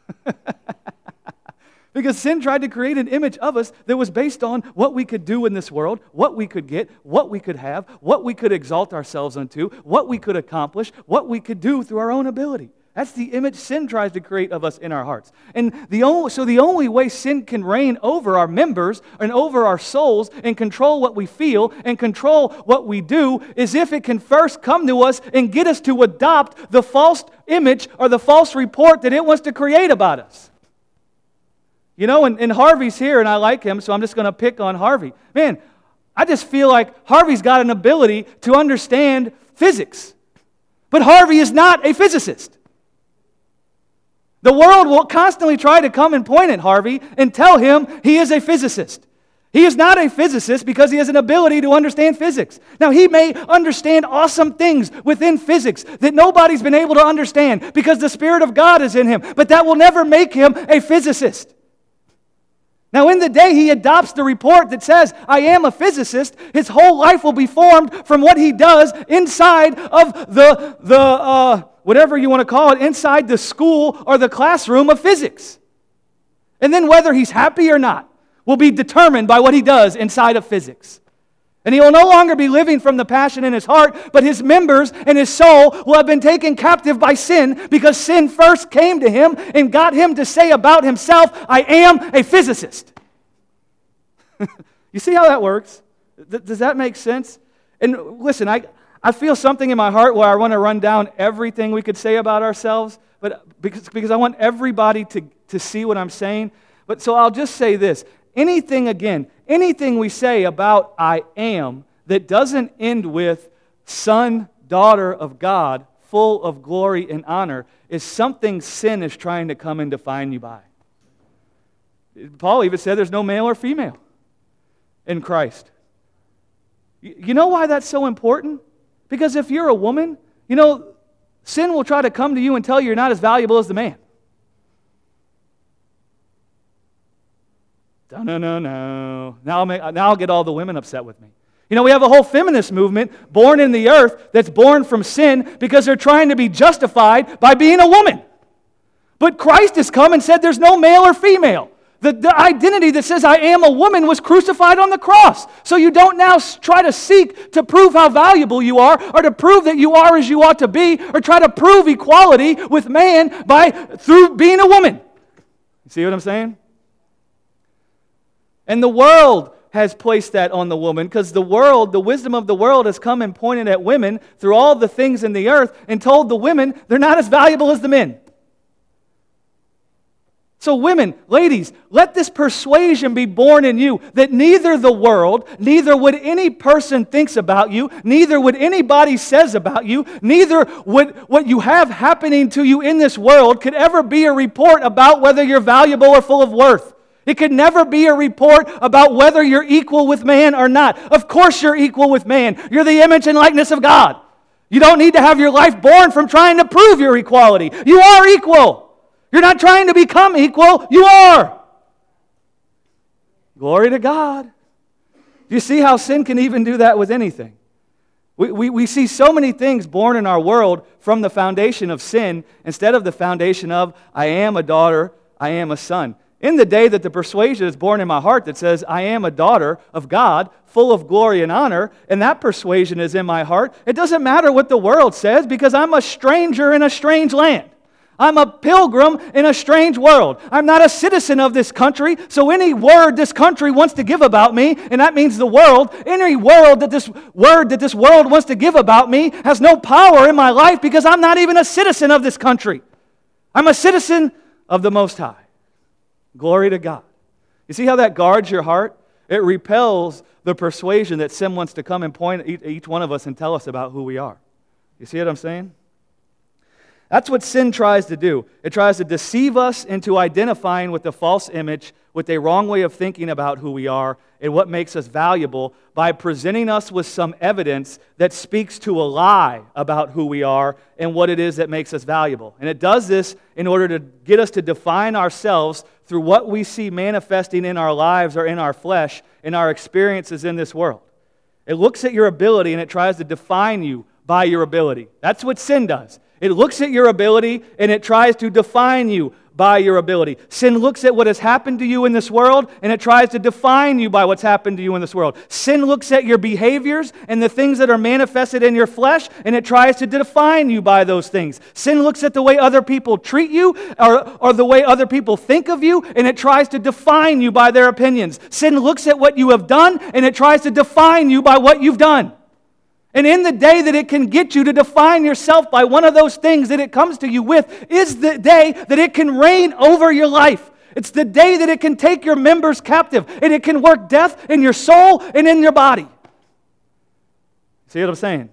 Because sin tried to create an image of us that was based on what we could do in this world, what we could get, what we could have, what we could exalt ourselves unto, what we could accomplish, what we could do through our own ability. That's the image sin tries to create of us in our hearts. And the only, so the only way sin can reign over our members and over our souls and control what we feel and control what we do is if it can first come to us and get us to adopt the false image or the false report that it wants to create about us. You know, and, and Harvey's here, and I like him, so I'm just going to pick on Harvey. Man, I just feel like Harvey's got an ability to understand physics. But Harvey is not a physicist. The world will constantly try to come and point at Harvey and tell him he is a physicist. He is not a physicist because he has an ability to understand physics. Now, he may understand awesome things within physics that nobody's been able to understand because the Spirit of God is in him, but that will never make him a physicist. Now, in the day he adopts the report that says, I am a physicist, his whole life will be formed from what he does inside of the, the uh, whatever you want to call it, inside the school or the classroom of physics. And then whether he's happy or not will be determined by what he does inside of physics. And he will no longer be living from the passion in his heart, but his members and his soul will have been taken captive by sin because sin first came to him and got him to say about himself, I am a physicist. You see how that works? Th- does that make sense? And listen, I, I feel something in my heart where I want to run down everything we could say about ourselves, but because, because I want everybody to, to see what I'm saying. But so I'll just say this. Anything, again, anything we say about I am that doesn't end with son, daughter of God, full of glory and honor, is something sin is trying to come and define you by. Paul even said there's no male or female in Christ. You know why that's so important? Because if you're a woman, you know, sin will try to come to you and tell you you're not as valuable as the man. No, no, no, no. Now I'll, make, now I'll get all the women upset with me. You know, we have a whole feminist movement born in the earth that's born from sin because they're trying to be justified by being a woman. But Christ has come and said there's no male or female. The, the identity that says I am a woman was crucified on the cross. So you don't now try to seek to prove how valuable you are or to prove that you are as you ought to be or try to prove equality with man by through being a woman. You see what I'm saying? And the world has placed that on the woman, because the world, the wisdom of the world has come and pointed at women through all the things in the earth and told the women they're not as valuable as the men. So women, ladies, let this persuasion be born in you that neither the world, neither what any person thinks about you, neither what anybody says about you, neither what, what you have happening to you in this world could ever be a report about whether you're valuable or full of worth. It could never be a report about whether you're equal with man or not. Of course you're equal with man. You're the image and likeness of God. You don't need to have your life born from trying to prove your equality. You are equal. You're not trying to become equal. You are. Glory to God. You see how sin can even do that with anything. We, we, we see so many things born in our world from the foundation of sin instead of the foundation of, I am a daughter, I am a son. In the day that the persuasion is born in my heart that says, I am a daughter of God, full of glory and honor, and that persuasion is in my heart, it doesn't matter what the world says because I'm a stranger in a strange land. I'm a pilgrim in a strange world. I'm not a citizen of this country, so any word this country wants to give about me, and that means the world, any word that this word that this world wants to give about me has no power in my life because I'm not even a citizen of this country. I'm a citizen of the Most High. Glory to God. You see how that guards your heart? It repels the persuasion that sin wants to come and point at each one of us and tell us about who we are. You see what I'm saying? That's what sin tries to do. It tries to deceive us into identifying with the false image, with a wrong way of thinking about who we are and what makes us valuable by presenting us with some evidence that speaks to a lie about who we are and what it is that makes us valuable. And it does this in order to get us to define ourselves through what we see manifesting in our lives or in our flesh, in our experiences in this world. It looks at your ability and it tries to define you by your ability. That's what sin does. It looks at your ability and it tries to define you by your ability. Sin looks at what has happened to you in this world and it tries to define you by what's happened to you in this world. Sin looks at your behaviors and the things that are manifested in your flesh and it tries to define you by those things. Sin looks at the way other people treat you or, or the way other people think of you and it tries to define you by their opinions. Sin looks at what you have done and it tries to define you by what you've done. And in the day that it can get you to define yourself by one of those things that it comes to you with is the day that it can reign over your life. It's the day that it can take your members captive and it can work death in your soul and in your body. See what I'm saying?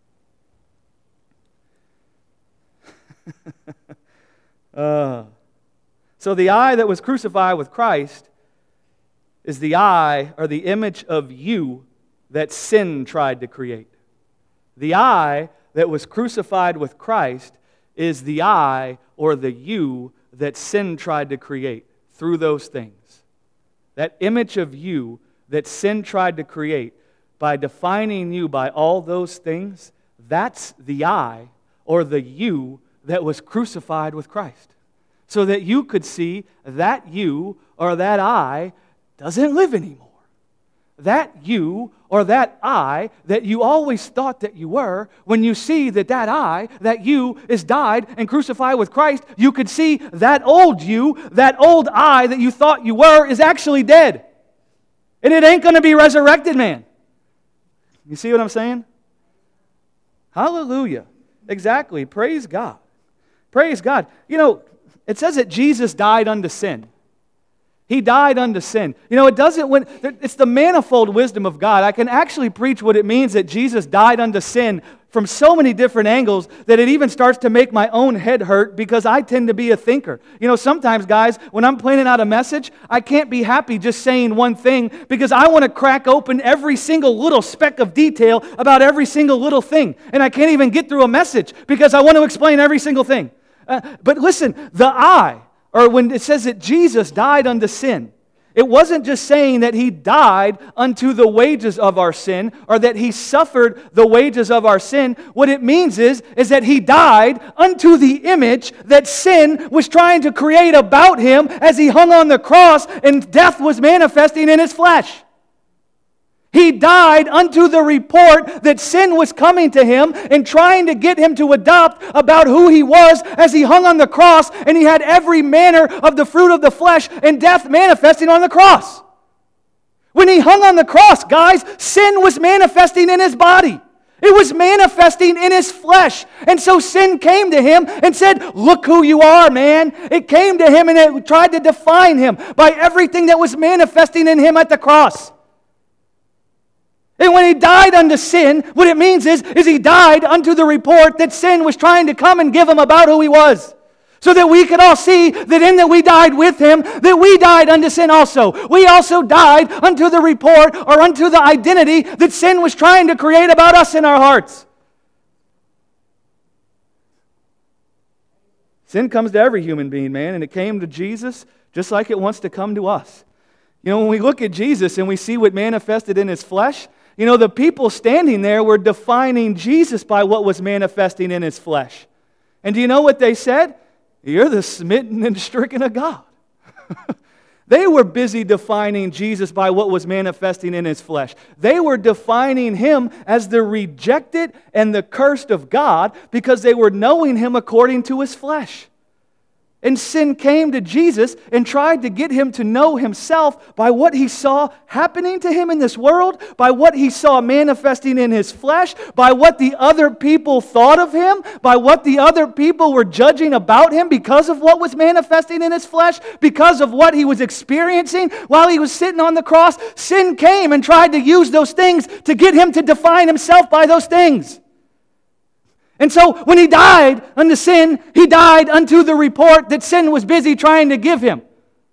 uh, so the I that was crucified with Christ is the I or the image of you that sin tried to create. The I that was crucified with Christ is the I or the you that sin tried to create through those things. That image of you that sin tried to create by defining you by all those things, that's the I or the you that was crucified with Christ. So that you could see that you or that I doesn't live anymore. That you or that I that you always thought that you were, when you see that that I, that you is died and crucified with Christ, you could see that old you, that old I that you thought you were is actually dead. And it ain't going to be resurrected, man. You see what I'm saying? Hallelujah. Exactly. Praise God. Praise God. You know, it says that Jesus died unto sin. He died unto sin. You know, it doesn't, when it's the manifold wisdom of God. I can actually preach what it means that Jesus died unto sin from so many different angles that it even starts to make my own head hurt because I tend to be a thinker. You know, sometimes, guys, when I'm planning out a message, I can't be happy just saying one thing because I want to crack open every single little speck of detail about every single little thing. And I can't even get through a message because I want to explain every single thing. Uh, but listen, the I, or when it says that Jesus died unto sin, it wasn't just saying that He died unto the wages of our sin or that He suffered the wages of our sin. What it means is, is that He died unto the image that sin was trying to create about Him as He hung on the cross and death was manifesting in His flesh. He died unto the report that sin was coming to Him and trying to get Him to adopt about who He was as He hung on the cross, and He had every manner of the fruit of the flesh and death manifesting on the cross. When he hung on the cross, guys, sin was manifesting in his body. It was manifesting in his flesh. And so sin came to him and said, look who you are, man. It came to him and it tried to define him by everything that was manifesting in him at the cross. And when he died unto sin, what it means is, is he died unto the report that sin was trying to come and give him about who he was. So that we could all see that in that we died with him, that we died unto sin also. We also died unto the report or unto the identity that sin was trying to create about us in our hearts. Sin comes to every human being, man, and it came to Jesus just like it wants to come to us. You know, when we look at Jesus and we see what manifested in his flesh, you know, the people standing there were defining Jesus by what was manifesting in his flesh. And do you know what they said? You're the smitten and stricken of God. They were busy defining Jesus by what was manifesting in his flesh. They were defining him as the rejected and the cursed of God because they were knowing him according to his flesh. And sin came to Jesus and tried to get him to know himself by what he saw happening to him in this world, by what he saw manifesting in his flesh, by what the other people thought of him, by what the other people were judging about him because of what was manifesting in his flesh, because of what he was experiencing while he was sitting on the cross. Sin came and tried to use those things to get him to define himself by those things. And so when he died unto sin, he died unto the report that sin was busy trying to give him.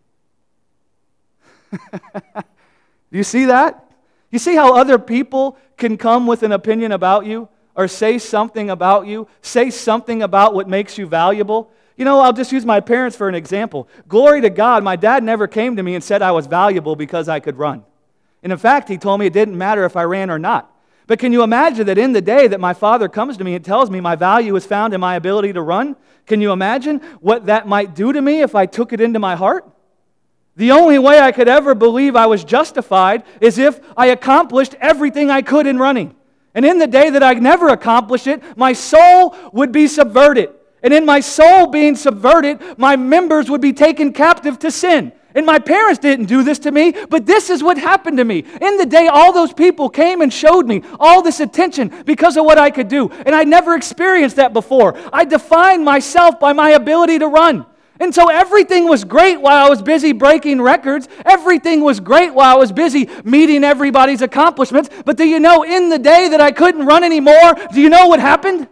Do you see that? You see how other people can come with an opinion about you or say something about you, say something about what makes you valuable? You know, I'll just use my parents for an example. Glory to God, my dad never came to me and said I was valuable because I could run. And in fact, he told me it didn't matter if I ran or not. But can you imagine that in the day that my father comes to me and tells me my value is found in my ability to run? Can you imagine what that might do to me if I took it into my heart? The only way I could ever believe I was justified is if I accomplished everything I could in running. And in the day that I never accomplished it, my soul would be subverted. And in my soul being subverted, my members would be taken captive to sin. And my parents didn't do this to me, but this is what happened to me. In the day, all those people came and showed me all this attention because of what I could do. And I never experienced that before. I defined myself by my ability to run. And so everything was great while I was busy breaking records. Everything was great while I was busy meeting everybody's accomplishments. But do you know, in the day that I couldn't run anymore, do you know what happened?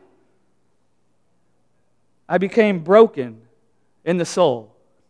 I became broken in the soul.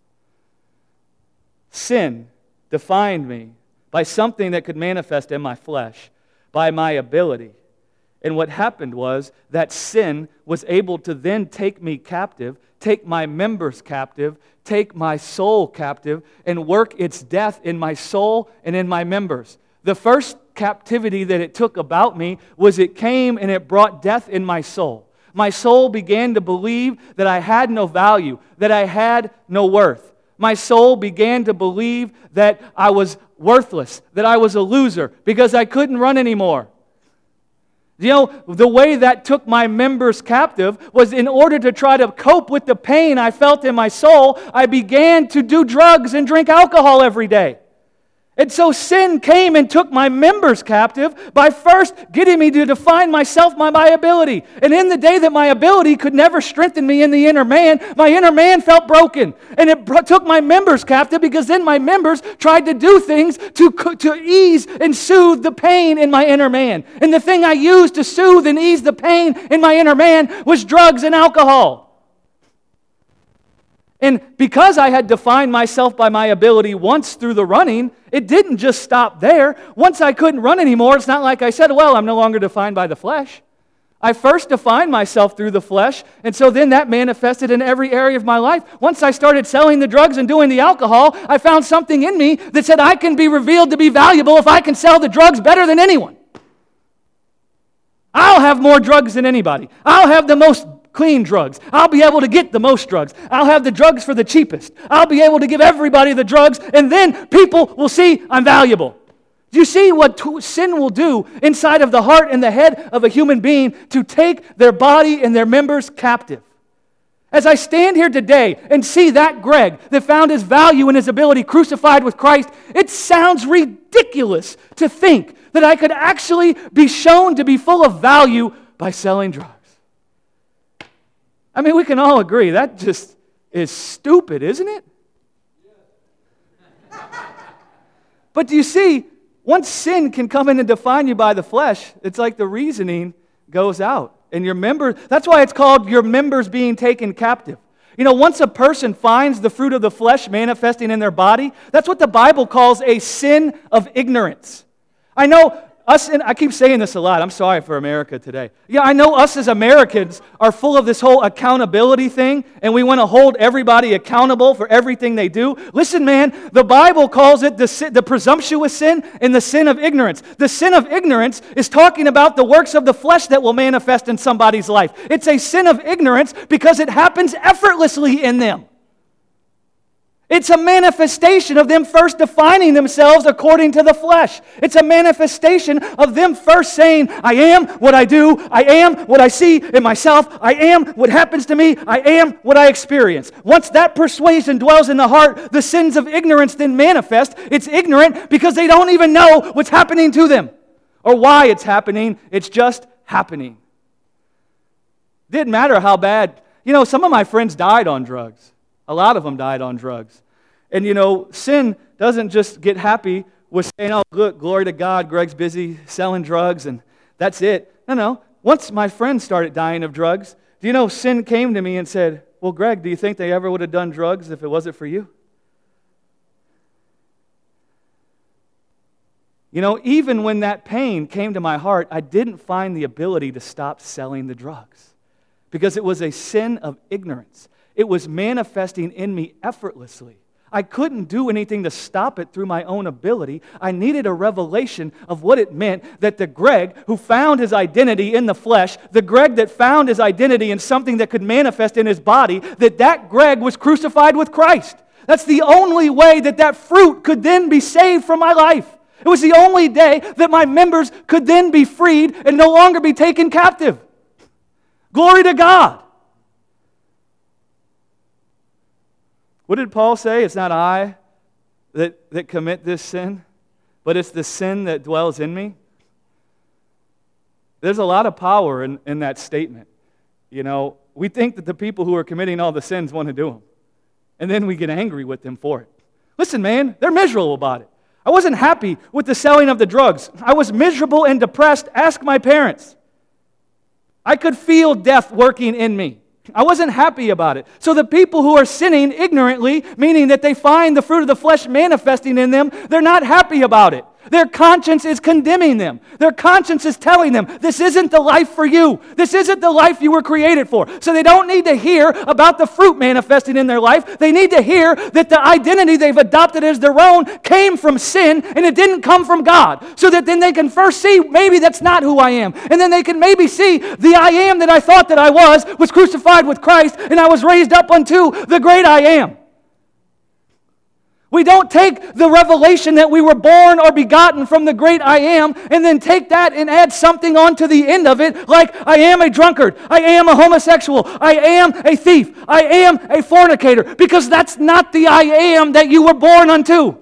Sin defined me by something that could manifest in my flesh, by my ability. And what happened was that sin was able to then take me captive, take my members captive, take my soul captive, and work its death in my soul and in my members. The first captivity that it took about me was it came and it brought death in my soul. My soul began to believe that I had no value, that I had no worth. My soul began to believe that I was worthless, that I was a loser because I couldn't run anymore. You know, the way that took my members captive was in order to try to cope with the pain I felt in my soul, I began to do drugs and drink alcohol every day. And so sin came and took my members captive by first getting me to define myself by my ability. And in the day that my ability could never strengthen me in the inner man, my inner man felt broken. And it took my members captive because then my members tried to do things to, to ease and soothe the pain in my inner man. And the thing I used to soothe and ease the pain in my inner man was drugs and alcohol. And because I had defined myself by my ability once through the running, it didn't just stop there. Once I couldn't run anymore, it's not like I said, well, I'm no longer defined by the flesh. I first defined myself through the flesh, and so then that manifested in every area of my life. Once I started selling the drugs and doing the alcohol, I found something in me that said I can be revealed to be valuable if I can sell the drugs better than anyone. I'll have more drugs than anybody. I'll have the most clean drugs. I'll be able to get the most drugs. I'll have the drugs for the cheapest. I'll be able to give everybody the drugs, and then people will see I'm valuable. Do you see what sin will do inside of the heart and the head of a human being to take their body and their members captive? As I stand here today and see that Greg that found his value and his ability crucified with Christ, it sounds ridiculous to think that I could actually be shown to be full of value by selling drugs. I mean, we can all agree that just is stupid, isn't it? But do you see, once sin can come in and define you by the flesh, it's like the reasoning goes out. And your members, that's why it's called your members being taken captive. You know, once a person finds the fruit of the flesh manifesting in their body, that's what the Bible calls a sin of ignorance. I know us, and I keep saying this a lot, I'm sorry for America today. Yeah, I know us as Americans are full of this whole accountability thing, and we want to hold everybody accountable for everything they do. Listen, man, the Bible calls it the, sin, the presumptuous sin and the sin of ignorance. The sin of ignorance is talking about the works of the flesh that will manifest in somebody's life. It's a sin of ignorance because it happens effortlessly in them. It's a manifestation of them first defining themselves according to the flesh. It's a manifestation of them first saying, I am what I do, I am what I see in myself, I am what happens to me, I am what I experience. Once that persuasion dwells in the heart, the sins of ignorance then manifest. It's ignorant because they don't even know what's happening to them or why it's happening. It's just happening. Didn't matter how bad. You know, some of my friends died on drugs. A lot of them died on drugs. And you know, sin doesn't just get happy with saying, oh, good, glory to God, Greg's busy selling drugs, and that's it. No, no. Once my friends started dying of drugs, do you know, sin came to me and said, well, Greg, do you think they ever would have done drugs if it wasn't for you? You know, even when that pain came to my heart, I didn't find the ability to stop selling the drugs because it was a sin of ignorance. It was manifesting in me effortlessly. I couldn't do anything to stop it through my own ability. I needed a revelation of what it meant that the Greg who found his identity in the flesh, the Greg that found his identity in something that could manifest in his body, that that Greg was crucified with Christ. That's the only way that that fruit could then be saved from my life. It was the only day that my members could then be freed and no longer be taken captive. Glory to God. What did Paul say? It's not I that, that commit this sin, but it's the sin that dwells in me. There's a lot of power in, in that statement. You know, we think that the people who are committing all the sins want to do them, and then we get angry with them for it. Listen, man, they're miserable about it. I wasn't happy with the selling of the drugs. I was miserable and depressed. Ask my parents. I could feel death working in me. I wasn't happy about it. So the people who are sinning ignorantly, meaning that they find the fruit of the flesh manifesting in them, they're not happy about it. Their conscience is condemning them. Their conscience is telling them, this isn't the life for you. This isn't the life you were created for. So they don't need to hear about the fruit manifesting in their life. They need to hear that the identity they've adopted as their own came from sin and it didn't come from God. So that then they can first see, maybe that's not who I am. And then they can maybe see the I am that I thought that I was, was crucified with Christ, and I was raised up unto the great I am. We don't take the revelation that we were born or begotten from the great I am and then take that and add something onto the end of it like I am a drunkard, I am a homosexual, I am a thief, I am a fornicator, because that's not the I am that you were born unto.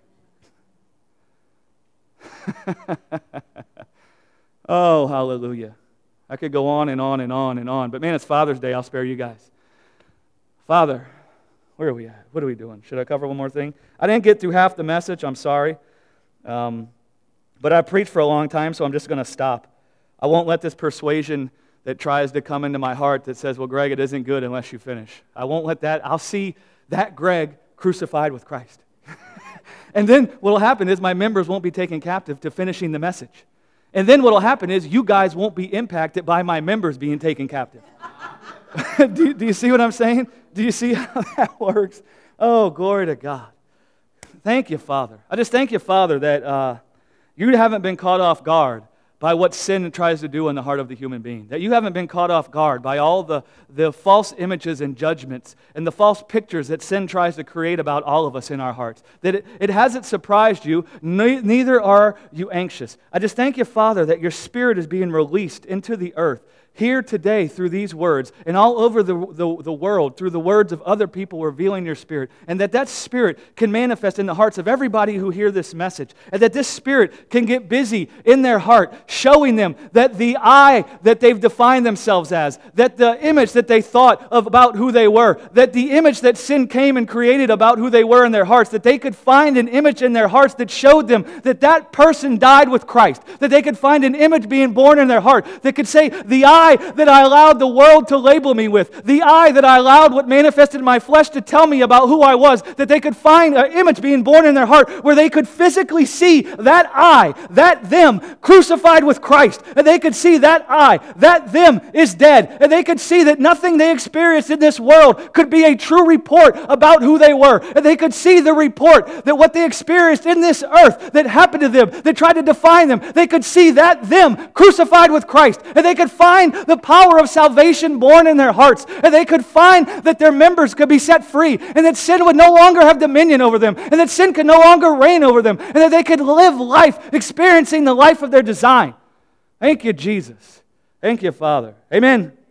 Oh, hallelujah. I could go on and on and on and on, but man, it's Father's Day. I'll spare you guys. Father, where are we at? What are we doing? Should I cover one more thing? I didn't get through half the message. I'm sorry. Um, but I preached for a long time, so I'm just going to stop. I won't let this persuasion that tries to come into my heart that says, well, Greg, it isn't good unless you finish. I won't let that. I'll see that Greg crucified with Christ. And then what will happen is my members won't be taken captive to finishing the message. And then what will happen is you guys won't be impacted by my members being taken captive. do, you, do you see what I'm saying? Do you see how that works? Oh, glory to God. Thank you, Father. I just thank you, Father, that uh, you haven't been caught off guard by what sin tries to do in the heart of the human being. That you haven't been caught off guard by all the, the false images and judgments and the false pictures that sin tries to create about all of us in our hearts. That it, it hasn't surprised you, ne- neither are you anxious. I just thank you, Father, that your Spirit is being released into the earth here today through these words and all over the, the, the world through the words of other people revealing your Spirit, and that that Spirit can manifest in the hearts of everybody who hear this message, and that this Spirit can get busy in their heart, showing them that the I that they've defined themselves as, that the image that they thought of about who they were, that the image that sin came and created about who they were in their hearts, that they could find an image in their hearts that showed them that that person died with Christ, that they could find an image being born in their heart that could say, the I that I allowed the world to label me with, the I that I allowed what manifested in my flesh to tell me about who I was, that they could find an image being born in their heart where they could physically see that I, that them, crucified with Christ, and they could see that I, that them is dead, and they could see that nothing they experienced in this world could be a true report about who they were, and they could see the report that what they experienced in this earth that happened to them, that tried to define them, they could see that them crucified with Christ, and they could find the power of salvation born in their hearts, and they could find that their members could be set free, and that sin would no longer have dominion over them, and that sin could no longer reign over them, and that they could live life experiencing the life of their design. Thank you, Jesus. Thank you, Father. Amen.